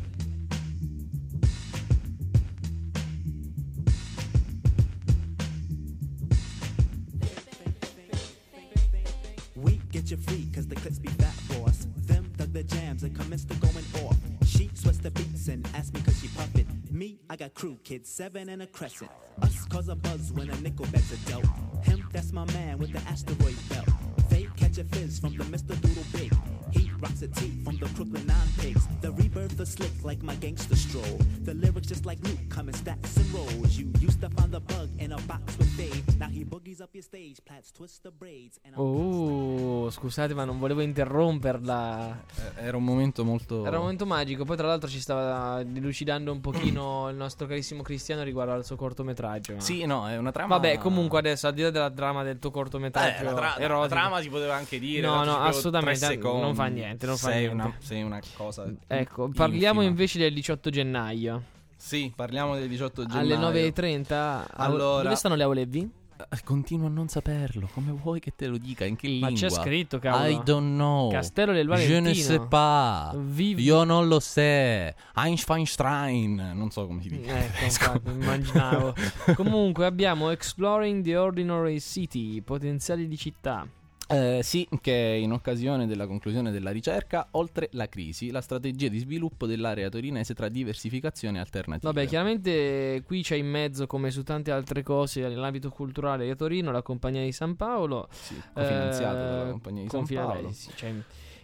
Speaker 6: We get you free cause the clips be fat boss. Them dug the jams and commenced to going off. She sweats the beats and asked me cause she puff it. Me, I got crew kids, 7 and a crescent. Us cause a buzz when a nickel bags are dealt. Him, that's my man with the asteroid belt. They catch a fizz from the Mr. Doodle Big. He rocks a tee from the Crooklyn 9 Pigs. The rebirth is slick like my gangster stroll. The lyrics just like Luke come in stacks and rolls. You used to find the bug in a box with Dave. Now he boogies up your stage, plats twist the braids. And
Speaker 1: Oh, scusate, ma non volevo interromperla.
Speaker 2: Era un momento molto...
Speaker 1: Era un momento magico. Poi, tra l'altro, ci stava dilucidando un pochino il nostro carissimo Cristiano riguardo al suo cortometraggio.
Speaker 2: Sì, no, è una trama...
Speaker 1: Vabbè, comunque adesso, al di là della trama del tuo cortometraggio
Speaker 2: la
Speaker 1: erotico,
Speaker 2: trama si poteva anche dire.
Speaker 1: No,
Speaker 2: ci
Speaker 1: no,
Speaker 2: avevo
Speaker 1: assolutamente,
Speaker 2: 3 secondi.
Speaker 1: non fa niente, non fa
Speaker 2: sei
Speaker 1: niente.
Speaker 2: sei una cosa
Speaker 1: Ecco, parliamo
Speaker 2: infima.
Speaker 1: invece del 18 gennaio.
Speaker 2: Sì, parliamo del 18 gennaio.
Speaker 1: Alle 9:30.
Speaker 2: Allora-
Speaker 1: Dove stanno le Aule V?
Speaker 2: Continuo a non saperlo. Come vuoi che te lo dica? In che lingua?
Speaker 1: Ma c'è scritto, cavolo.
Speaker 2: I don't know.
Speaker 1: Castello del
Speaker 2: Je
Speaker 1: Valentino.
Speaker 2: ne sais pas.
Speaker 1: Viv-
Speaker 2: Io non lo sé. Einstein. Non so come si dice.
Speaker 1: Ecco, infatti, immaginavo. Comunque abbiamo Exploring the Ordinary City, potenziali di città.
Speaker 2: Sì, che in occasione della conclusione della ricerca, oltre la crisi, la strategia di sviluppo dell'area torinese tra diversificazione e alternative.
Speaker 1: Vabbè, chiaramente qui c'è in mezzo, come su tante altre cose nell'ambito culturale a Torino, la Compagnia di San Paolo.
Speaker 2: Sì, cofinanziato dalla Compagnia di San Paolo.
Speaker 1: Sì, cioè,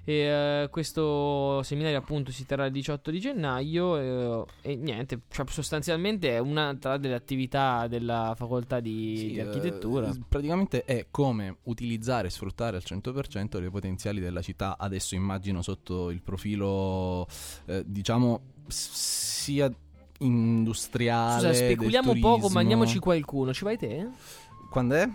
Speaker 1: e questo seminario appunto si terrà il 18 di gennaio e niente, cioè, sostanzialmente è un'altra delle attività della facoltà di architettura.
Speaker 2: Praticamente è come utilizzare e sfruttare al 100% le potenziali della città, adesso immagino sotto il profilo diciamo sia industriale.
Speaker 1: Scusa, speculiamo
Speaker 2: del
Speaker 1: poco,
Speaker 2: turismo.
Speaker 1: mandiamoci qualcuno. Ci vai te?
Speaker 2: Quando è?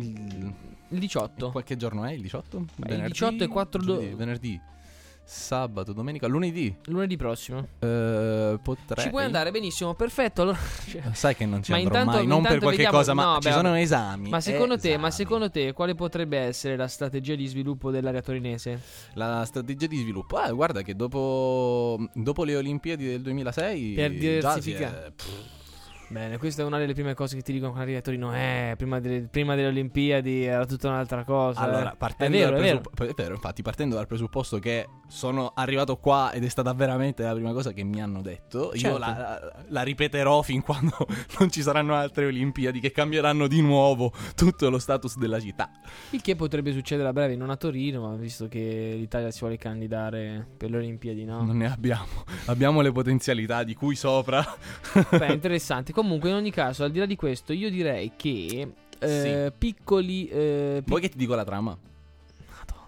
Speaker 1: Il 18.
Speaker 2: Qualche giorno è il 18?
Speaker 1: Il 18 e 4
Speaker 2: giovedì, venerdì, sabato, domenica, lunedì.
Speaker 1: Lunedì prossimo.
Speaker 2: Potrei.
Speaker 1: Ci puoi andare benissimo, perfetto. Allora,
Speaker 2: Sai che non ci
Speaker 1: ma
Speaker 2: andrò
Speaker 1: intanto,
Speaker 2: mai, non per
Speaker 1: intanto
Speaker 2: qualche
Speaker 1: vediamo-
Speaker 2: cosa, ma
Speaker 1: no,
Speaker 2: ci
Speaker 1: beh,
Speaker 2: sono esami.
Speaker 1: ma secondo
Speaker 2: esami.
Speaker 1: te, quale potrebbe essere la strategia di sviluppo dell'area torinese?
Speaker 2: La strategia di sviluppo? Guarda che dopo le Olimpiadi del 2006
Speaker 1: Per
Speaker 2: già
Speaker 1: diversificare. Bene, questa è una delle prime cose che ti dicono quando arrivi a Torino. Prima delle Olimpiadi era tutta un'altra cosa.
Speaker 2: Allora, partendo
Speaker 1: è vero,
Speaker 2: dal
Speaker 1: è vero.
Speaker 2: è vero, infatti, partendo dal presupposto che sono arrivato qua ed è stata veramente la prima cosa che mi hanno detto,
Speaker 1: Certo.
Speaker 2: io la ripeterò fin quando non ci saranno altre Olimpiadi che cambieranno di nuovo tutto lo status della città.
Speaker 1: Il che potrebbe succedere a breve, non a Torino, ma visto che l'Italia si vuole candidare per le Olimpiadi, no?
Speaker 2: Non ne abbiamo le potenzialità di cui sopra.
Speaker 1: Beh, interessante. Comunque, in ogni caso, al di là di questo, io direi che
Speaker 2: Sì.
Speaker 1: piccoli.
Speaker 2: Vuoi che ti dico la trama?
Speaker 1: Madonna santa.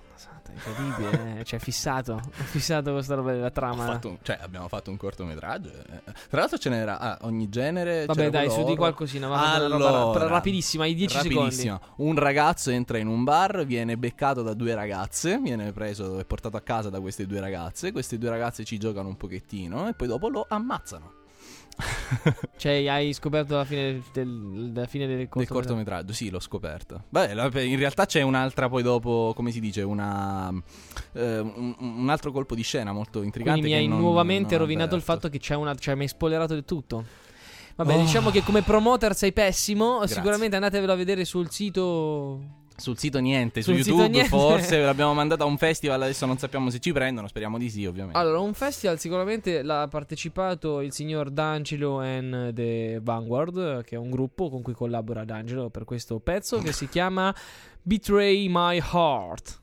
Speaker 1: È incredibile, cioè fissato questa roba della trama.
Speaker 2: Abbiamo fatto un cortometraggio. Tra l'altro ce n'era ogni genere.
Speaker 1: Vabbè,
Speaker 2: c'era
Speaker 1: dai,
Speaker 2: quello
Speaker 1: su di
Speaker 2: horror.
Speaker 1: qualcosina, ma
Speaker 2: Allora,
Speaker 1: rapidissima, i 10 secondi.
Speaker 2: rapidissima. Un ragazzo entra in un bar, viene beccato da 2 ragazze, viene preso e portato a casa da queste 2 ragazze. Queste 2 ragazze ci giocano un pochettino e poi dopo lo ammazzano.
Speaker 1: Cioè, hai scoperto la fine del
Speaker 2: Del cortometraggio, sì, l'ho scoperto. Beh, in realtà c'è un'altra poi dopo, come si dice, un altro colpo di scena molto intrigante.
Speaker 1: Quindi mi hai
Speaker 2: che
Speaker 1: nuovamente
Speaker 2: non
Speaker 1: rovinato il
Speaker 2: avverto.
Speaker 1: fatto che cioè mi hai spoilerato del tutto. Vabbè, diciamo che come promoter sei pessimo.
Speaker 2: Grazie.
Speaker 1: Sicuramente andatevelo a vedere sul sito.
Speaker 2: Sul sito niente, su
Speaker 1: Sul sito
Speaker 2: YouTube
Speaker 1: niente.
Speaker 2: forse l'abbiamo mandato a un festival, adesso non sappiamo se ci prendono, speriamo di sì ovviamente.
Speaker 1: Allora, un festival sicuramente l'ha partecipato il signor D'Angelo and the Vanguard, che è un gruppo con cui collabora D'Angelo per questo pezzo che si chiama Betray My Heart.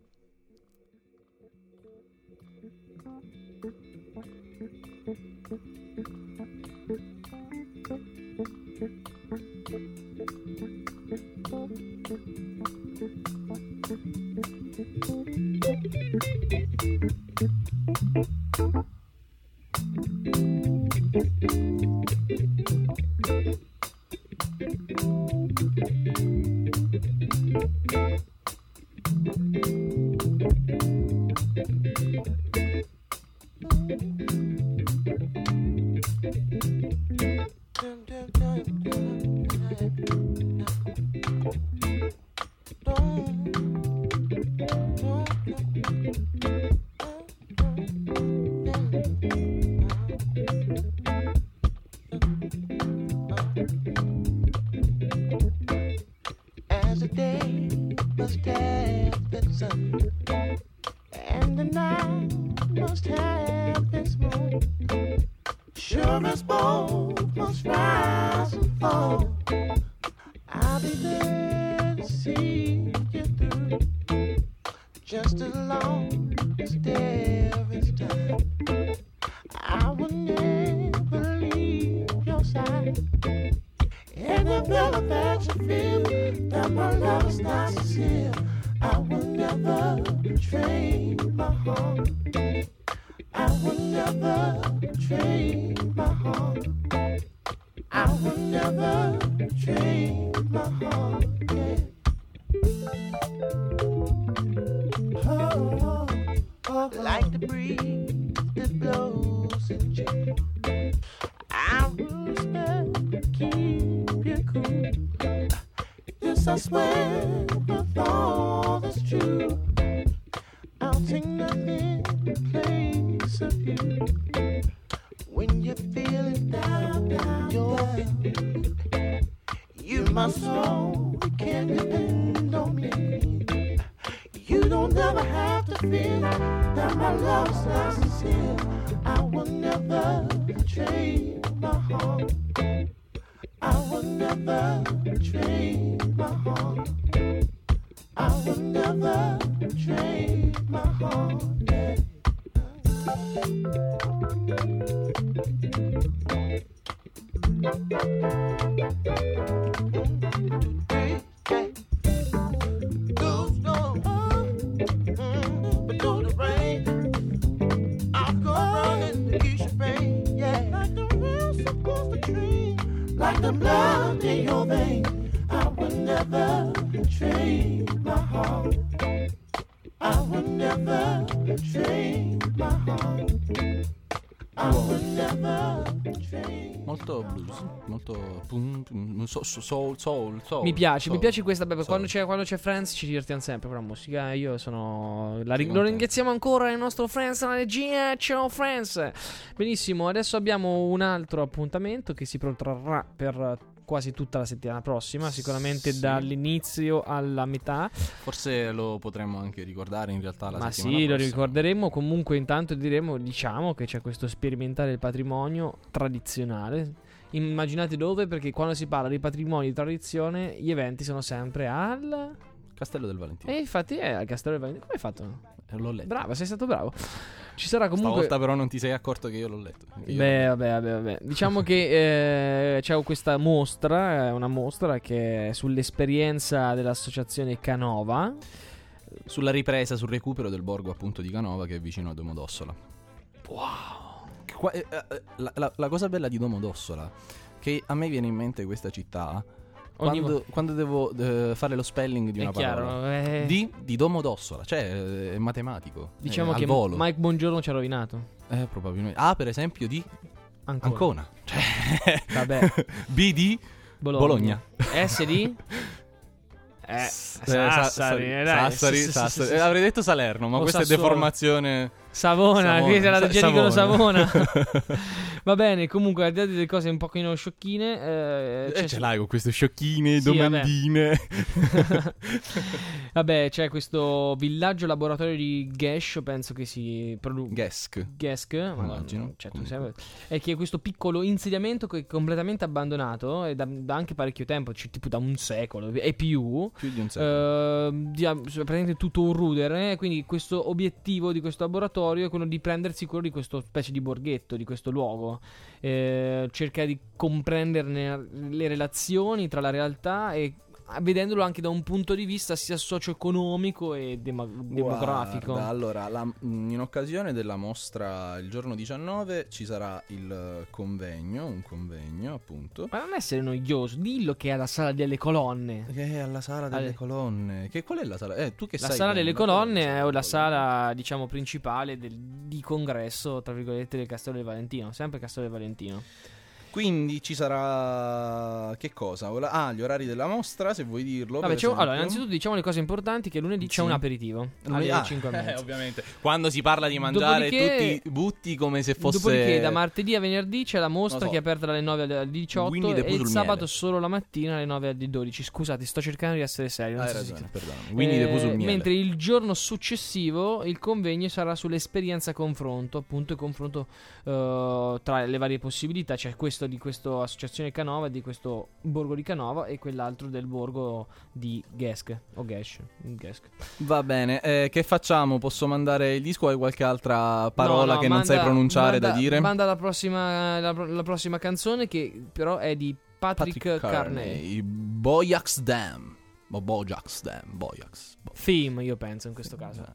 Speaker 3: As the day must have its sun, and the night must have its moon. Sure as both must rise and fall, I'll be there to see you through, just as long as there is time. I will never leave your side. And the feeling that you feel, that my love is not sincere, I will never betray my heart. I will never betray my heart. I will never betray my heart. Yeah. Oh, oh, like the breeze that blows in June, I will respect, keep you cool. This I swear, with all that's true, I'll take nothing in place of you. When you're feeling down, you're feeling weak, you must know you can depend on me. You don't ever have to fear that my love is not sincere. I will never betray my heart. I will never betray my heart. I will never betray my heart. Yeah. Those storms, but through the rain, I'll go running to ease your pain. Yeah, like the rain supposed to train, like the blood in your vein. I will never betray my heart. I will never betray my heart. I will never betray.
Speaker 2: Molto blues, molto soul.
Speaker 1: Mi piace questa.
Speaker 2: soul.
Speaker 1: Quando c'è Friends ci divertiamo sempre con la musica. Io sono. Lo
Speaker 2: contento.
Speaker 1: ringraziamo ancora il nostro Friends alla regia. Ciao Friends. Benissimo, adesso abbiamo un altro appuntamento che si protrarrà per quasi tutta la settimana prossima. Sicuramente
Speaker 2: Sì.
Speaker 1: dall'inizio alla metà.
Speaker 2: Forse lo potremmo anche ricordare in realtà la
Speaker 1: Ma
Speaker 2: settimana
Speaker 1: sì, lo
Speaker 2: prossima.
Speaker 1: ricorderemo. Comunque intanto diciamo che c'è questo sperimentare il patrimonio tradizionale. Immaginate dove? Perché quando si parla di patrimonio di tradizione gli eventi sono sempre al...
Speaker 2: Castello del Valentino.
Speaker 1: E infatti è al Castello del Valentino. Come hai fatto?
Speaker 2: L'ho letto.
Speaker 1: Bravo, sei stato bravo. Ci sarà comunque...
Speaker 2: Stavolta però non ti sei accorto che io l'ho letto. Io-
Speaker 1: Vabbè. Diciamo che c'è questa mostra, una mostra che è sull'esperienza dell'associazione Canova.
Speaker 2: sulla ripresa, sul recupero del borgo appunto di Canova, che è vicino a Domodossola.
Speaker 1: Wow.
Speaker 2: La cosa bella di Domodossola, che a me viene in mente questa città quando devo fare lo spelling di una parola. Di Domodossola, cioè è matematico.
Speaker 1: Diciamo che
Speaker 2: volo.
Speaker 1: Mike Bongiorno ci ha rovinato.
Speaker 2: Probabilmente. Per esempio di
Speaker 1: Ancona.
Speaker 2: Cioè,
Speaker 1: Vabbè.
Speaker 2: B di Bologna.
Speaker 1: S di Sassari.
Speaker 2: Sassari. Avrei detto Salerno, ma questa
Speaker 1: Sassuolo.
Speaker 2: è deformazione.
Speaker 1: Savona, qui già dicono Savona.
Speaker 2: Savona.
Speaker 1: Va bene, comunque, al di là delle cose un pochino sciocchine,
Speaker 2: Ce l'hai con queste sciocchine,
Speaker 1: Sì,
Speaker 2: domandine.
Speaker 1: Vabbè, c'è questo villaggio laboratorio di Gesh, penso che si
Speaker 2: Gesk. Immagino.
Speaker 1: Certo, è che è questo piccolo insediamento che è completamente abbandonato e da anche parecchio tempo, cioè tipo da un secolo e più
Speaker 2: Più di un secolo.
Speaker 1: praticamente tutto un ruder, quindi questo obiettivo di questo laboratorio è quello di prendersi cura di questo specie di borghetto, di questo luogo, cerca di comprenderne le relazioni tra la realtà e vedendolo anche da un punto di vista sia socio-economico e demografico.
Speaker 2: Guarda, allora, in occasione della mostra il giorno 19 ci sarà un convegno appunto.
Speaker 1: Ma non essere noioso, dillo che è alla sala delle colonne.
Speaker 2: Che è alla sala delle colonne. Qual è la sala? Tu che
Speaker 1: La
Speaker 2: sai
Speaker 1: sala
Speaker 2: che-
Speaker 1: delle colonne è la sala, diciamo, principale di congresso, tra virgolette, del Castello del Valentino. Sempre Castello del Valentino.
Speaker 2: Quindi ci sarà che cosa? Gli orari della mostra, se vuoi dirlo.
Speaker 1: Vabbè,
Speaker 2: per esempio.
Speaker 1: allora, innanzitutto diciamo le cose importanti, che lunedì c'è
Speaker 2: Sì.
Speaker 1: un aperitivo alle 5:30.
Speaker 2: Ovviamente. Quando si parla di mangiare,
Speaker 1: Dopodiché-
Speaker 2: tutti butti come se fosse.
Speaker 1: Dopodiché da martedì a venerdì c'è la mostra
Speaker 2: Non so.
Speaker 1: che è aperta dalle 9 alle 18
Speaker 2: Winnie the
Speaker 1: e
Speaker 2: Pooh
Speaker 1: il
Speaker 2: sul
Speaker 1: sabato
Speaker 2: miele.
Speaker 1: solo la mattina alle 9 alle 12. Scusate, sto cercando di essere serio. non
Speaker 2: Hai
Speaker 1: so se
Speaker 2: ragione,
Speaker 1: si-
Speaker 2: perdonami. Winnie the Pooh sul miele.
Speaker 1: Mentre il giorno successivo il convegno sarà sull'esperienza confronto, appunto il confronto tra le varie possibilità. C'è questo di questa associazione Canova, di questo borgo di Canova e quell'altro del borgo di Gesk o Gesh.
Speaker 2: Va bene, che facciamo? Posso mandare il disco o hai qualche altra parola
Speaker 1: No,
Speaker 2: che non sai pronunciare da dire?
Speaker 1: Manda la prossima canzone, che però è di Patrick Carney.
Speaker 2: Boyax Dam. O Bojax Dam. Boyax.
Speaker 1: Theme, io penso in questo caso.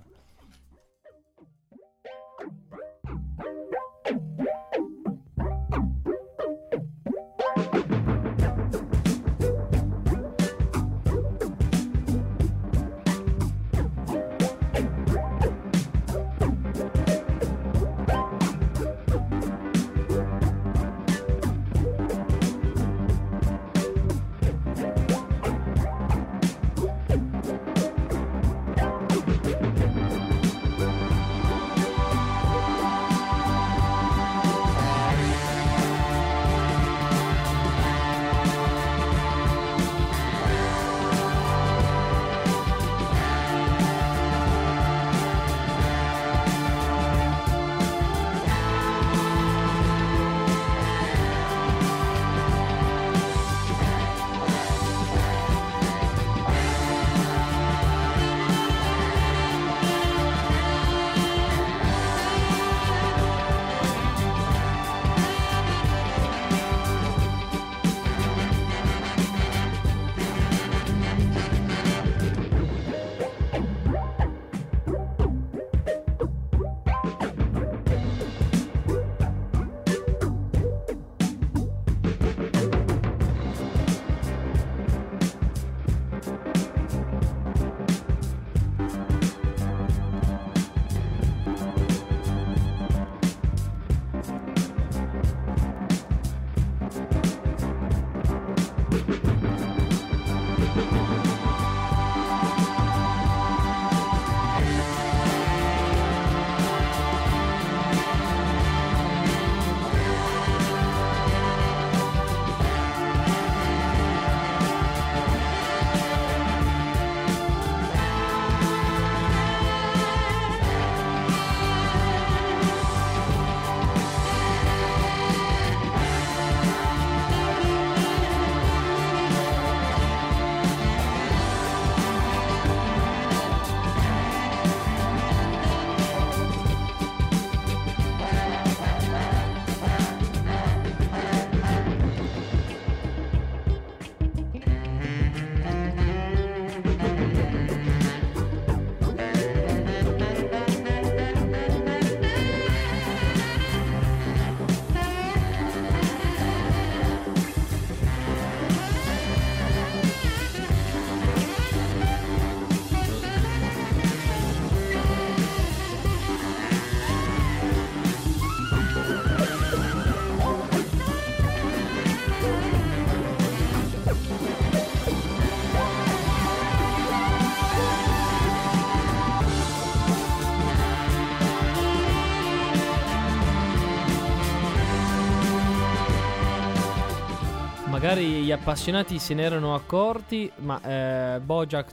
Speaker 1: magari gli appassionati se ne erano accorti, ma Bojack's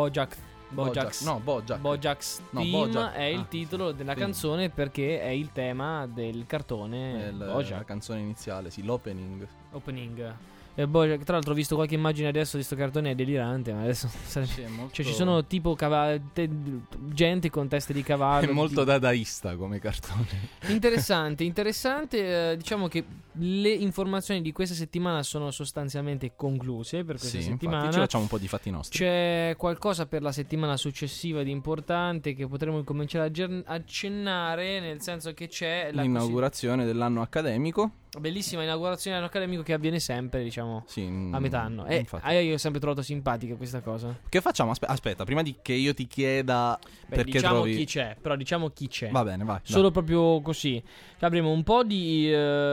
Speaker 1: Team è il titolo della canzone perché è il tema del cartone
Speaker 2: la canzone iniziale, sì, l'opening.
Speaker 1: Tra l'altro ho visto qualche immagine adesso di sto cartone, è delirante, ma adesso
Speaker 2: Sì, è molto...
Speaker 1: cioè ci sono tipo gente con teste di cavallo.
Speaker 2: È molto dadaista come cartone.
Speaker 1: Interessante. Diciamo che le informazioni di questa settimana sono sostanzialmente concluse per questa settimana.
Speaker 2: Infatti, ci facciamo un po' di fatti nostri.
Speaker 1: C'è qualcosa per la settimana successiva di importante che potremo cominciare a accennare, nel senso che c'è
Speaker 2: l'inaugurazione dell'anno accademico.
Speaker 1: Bellissima inaugurazione dell'anno accademico che avviene sempre, diciamo, a metà anno. Io ho sempre trovato simpatica questa cosa.
Speaker 2: Che facciamo? Aspetta, prima di che io ti chieda perché
Speaker 1: diciamo
Speaker 2: trovi...
Speaker 1: chi c'è.
Speaker 2: Va bene, vai.
Speaker 1: Solo proprio così. Avremo un po' di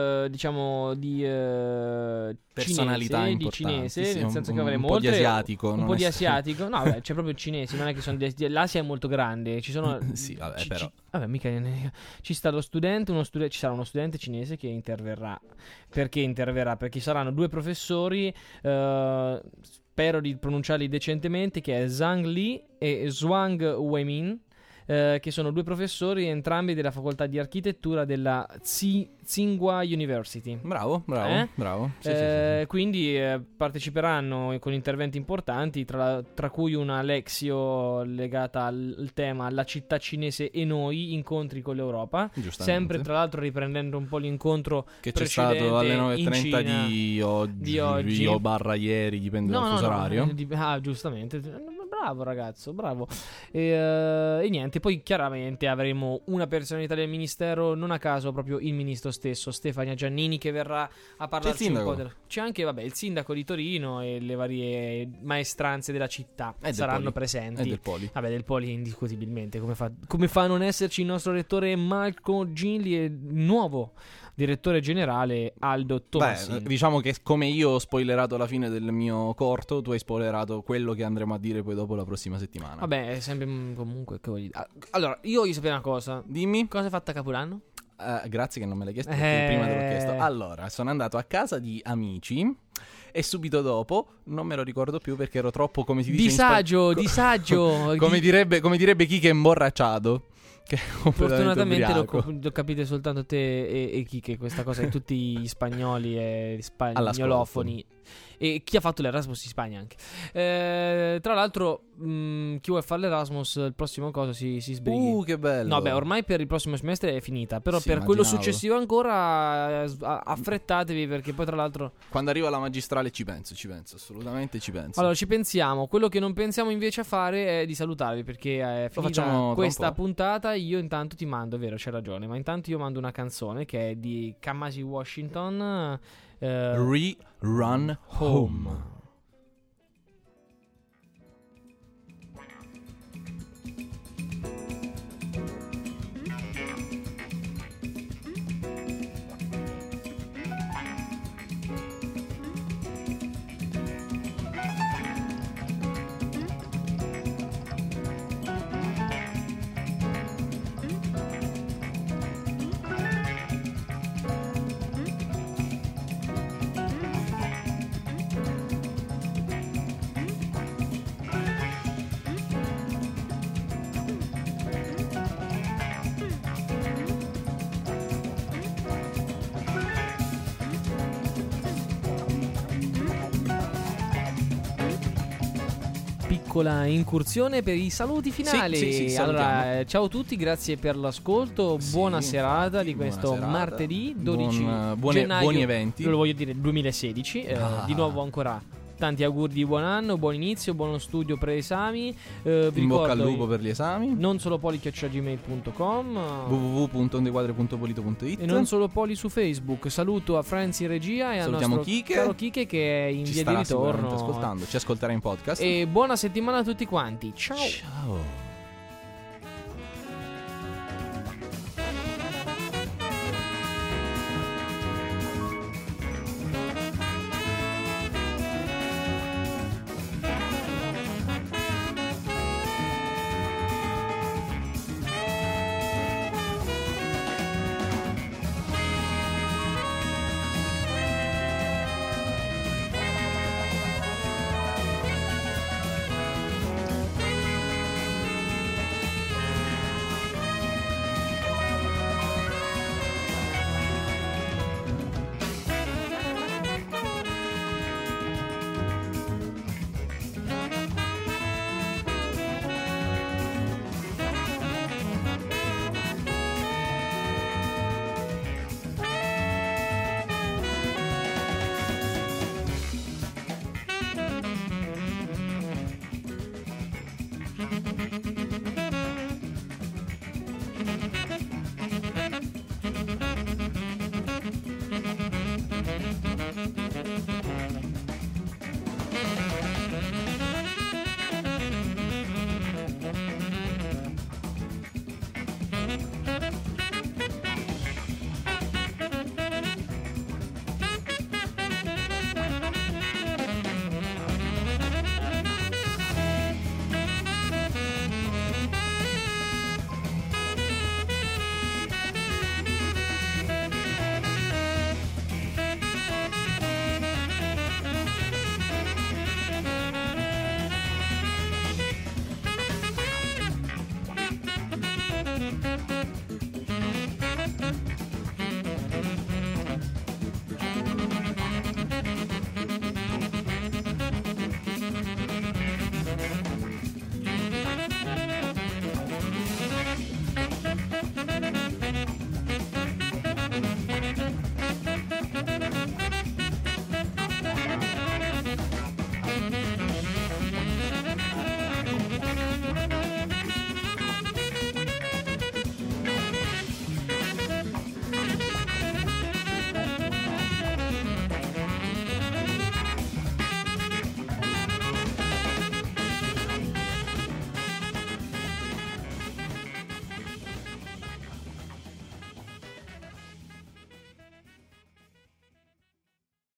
Speaker 2: personalità
Speaker 1: cinese,
Speaker 2: importanti,
Speaker 1: cinese, nel senso che avremo
Speaker 2: un po' di asiatico.
Speaker 1: Un po' di asiatico. No, vabbè, c'è proprio cinesi, non è che sono l'Asia è molto grande. Ci sono
Speaker 2: sì, vabbè, però.
Speaker 1: Vabbè, mica ci sta lo studente, ci sarà uno studente cinese che interverrà. Perché interverrà? Perché saranno due professori, spero di pronunciarli decentemente, che è Zhang Li e Zhuang Weimin, che sono due professori entrambi della facoltà di architettura della Tsinghua University.
Speaker 2: Bravo. Sì.
Speaker 1: Quindi parteciperanno con interventi importanti, tra cui una lexio legata al tema La città cinese e noi, incontri con l'Europa. Sempre tra l'altro riprendendo un po' l'incontro
Speaker 2: che c'è stato alle 9:30 di oggi o ieri, dipende dal fuso orario.
Speaker 1: Giustamente. Bravo ragazzo, bravo. E niente, poi chiaramente avremo una personalità del ministero, non a caso proprio il ministro stesso, Stefania Giannini, che verrà a parlarci un po' c'è anche il sindaco di Torino e le varie maestranze della città saranno presenti.
Speaker 2: E del Poli.
Speaker 1: Del Poli indiscutibilmente. Come fa a non esserci il nostro rettore Marco Gilli e nuovo direttore generale Aldo Tomasini.
Speaker 2: Diciamo che come io ho spoilerato la fine del mio corto, tu hai spoilerato quello che andremo a dire poi dopo la prossima settimana.
Speaker 1: Vabbè, è sempre comunque. Allora, io voglio sapere una cosa.
Speaker 2: Dimmi.
Speaker 1: Cosa hai fatto a Capodanno?
Speaker 2: Grazie che non me l'hai chiesto, perché prima te l'ho chiesto. Allora, sono andato a casa di amici e subito dopo non me lo ricordo più perché ero troppo, come si dice,
Speaker 1: disagio.
Speaker 2: come direbbe chi che è imborracciato.
Speaker 1: Fortunatamente lo capite soltanto te e chi, che questa cosa è tutti gli spagnoli e spagnolofoni e chi ha fatto l'Erasmus in Spagna anche. Tra l'altro chi vuole fare l'Erasmus il prossimo cosa si sbrighi.
Speaker 2: Che bello.
Speaker 1: No, ormai per il prossimo semestre è finita, però per quello successivo ancora affrettatevi, perché poi tra l'altro
Speaker 2: quando arriva la magistrale ci penso, assolutamente ci penso.
Speaker 1: Allora ci pensiamo. Quello che non pensiamo invece a fare è di salutarvi, perché è finita questa puntata. Io intanto ti mando, è vero, c'hai ragione, ma intanto io mando una canzone che è di Kamasi Washington,
Speaker 2: Run Home.
Speaker 1: Piccola incursione per i saluti finali.
Speaker 2: Sì,
Speaker 1: allora, ciao a tutti, grazie per l'ascolto. Buona serata di questo martedì 12 gennaio.
Speaker 2: Buoni eventi.
Speaker 1: Lo voglio dire 2016. Di nuovo ancora tanti auguri di buon anno, buon inizio, buono studio pre-esami.
Speaker 2: In bocca al lupo per gli esami.
Speaker 1: Non solo poli@gmail.com,
Speaker 2: www.ondequadre.polito.it
Speaker 1: e non solo poli su Facebook. Saluto a Franzi in regia e al nostro caro Kike che è in via di ritorno.
Speaker 2: Ci ascolterà in podcast.
Speaker 1: E buona settimana a tutti quanti. Ciao.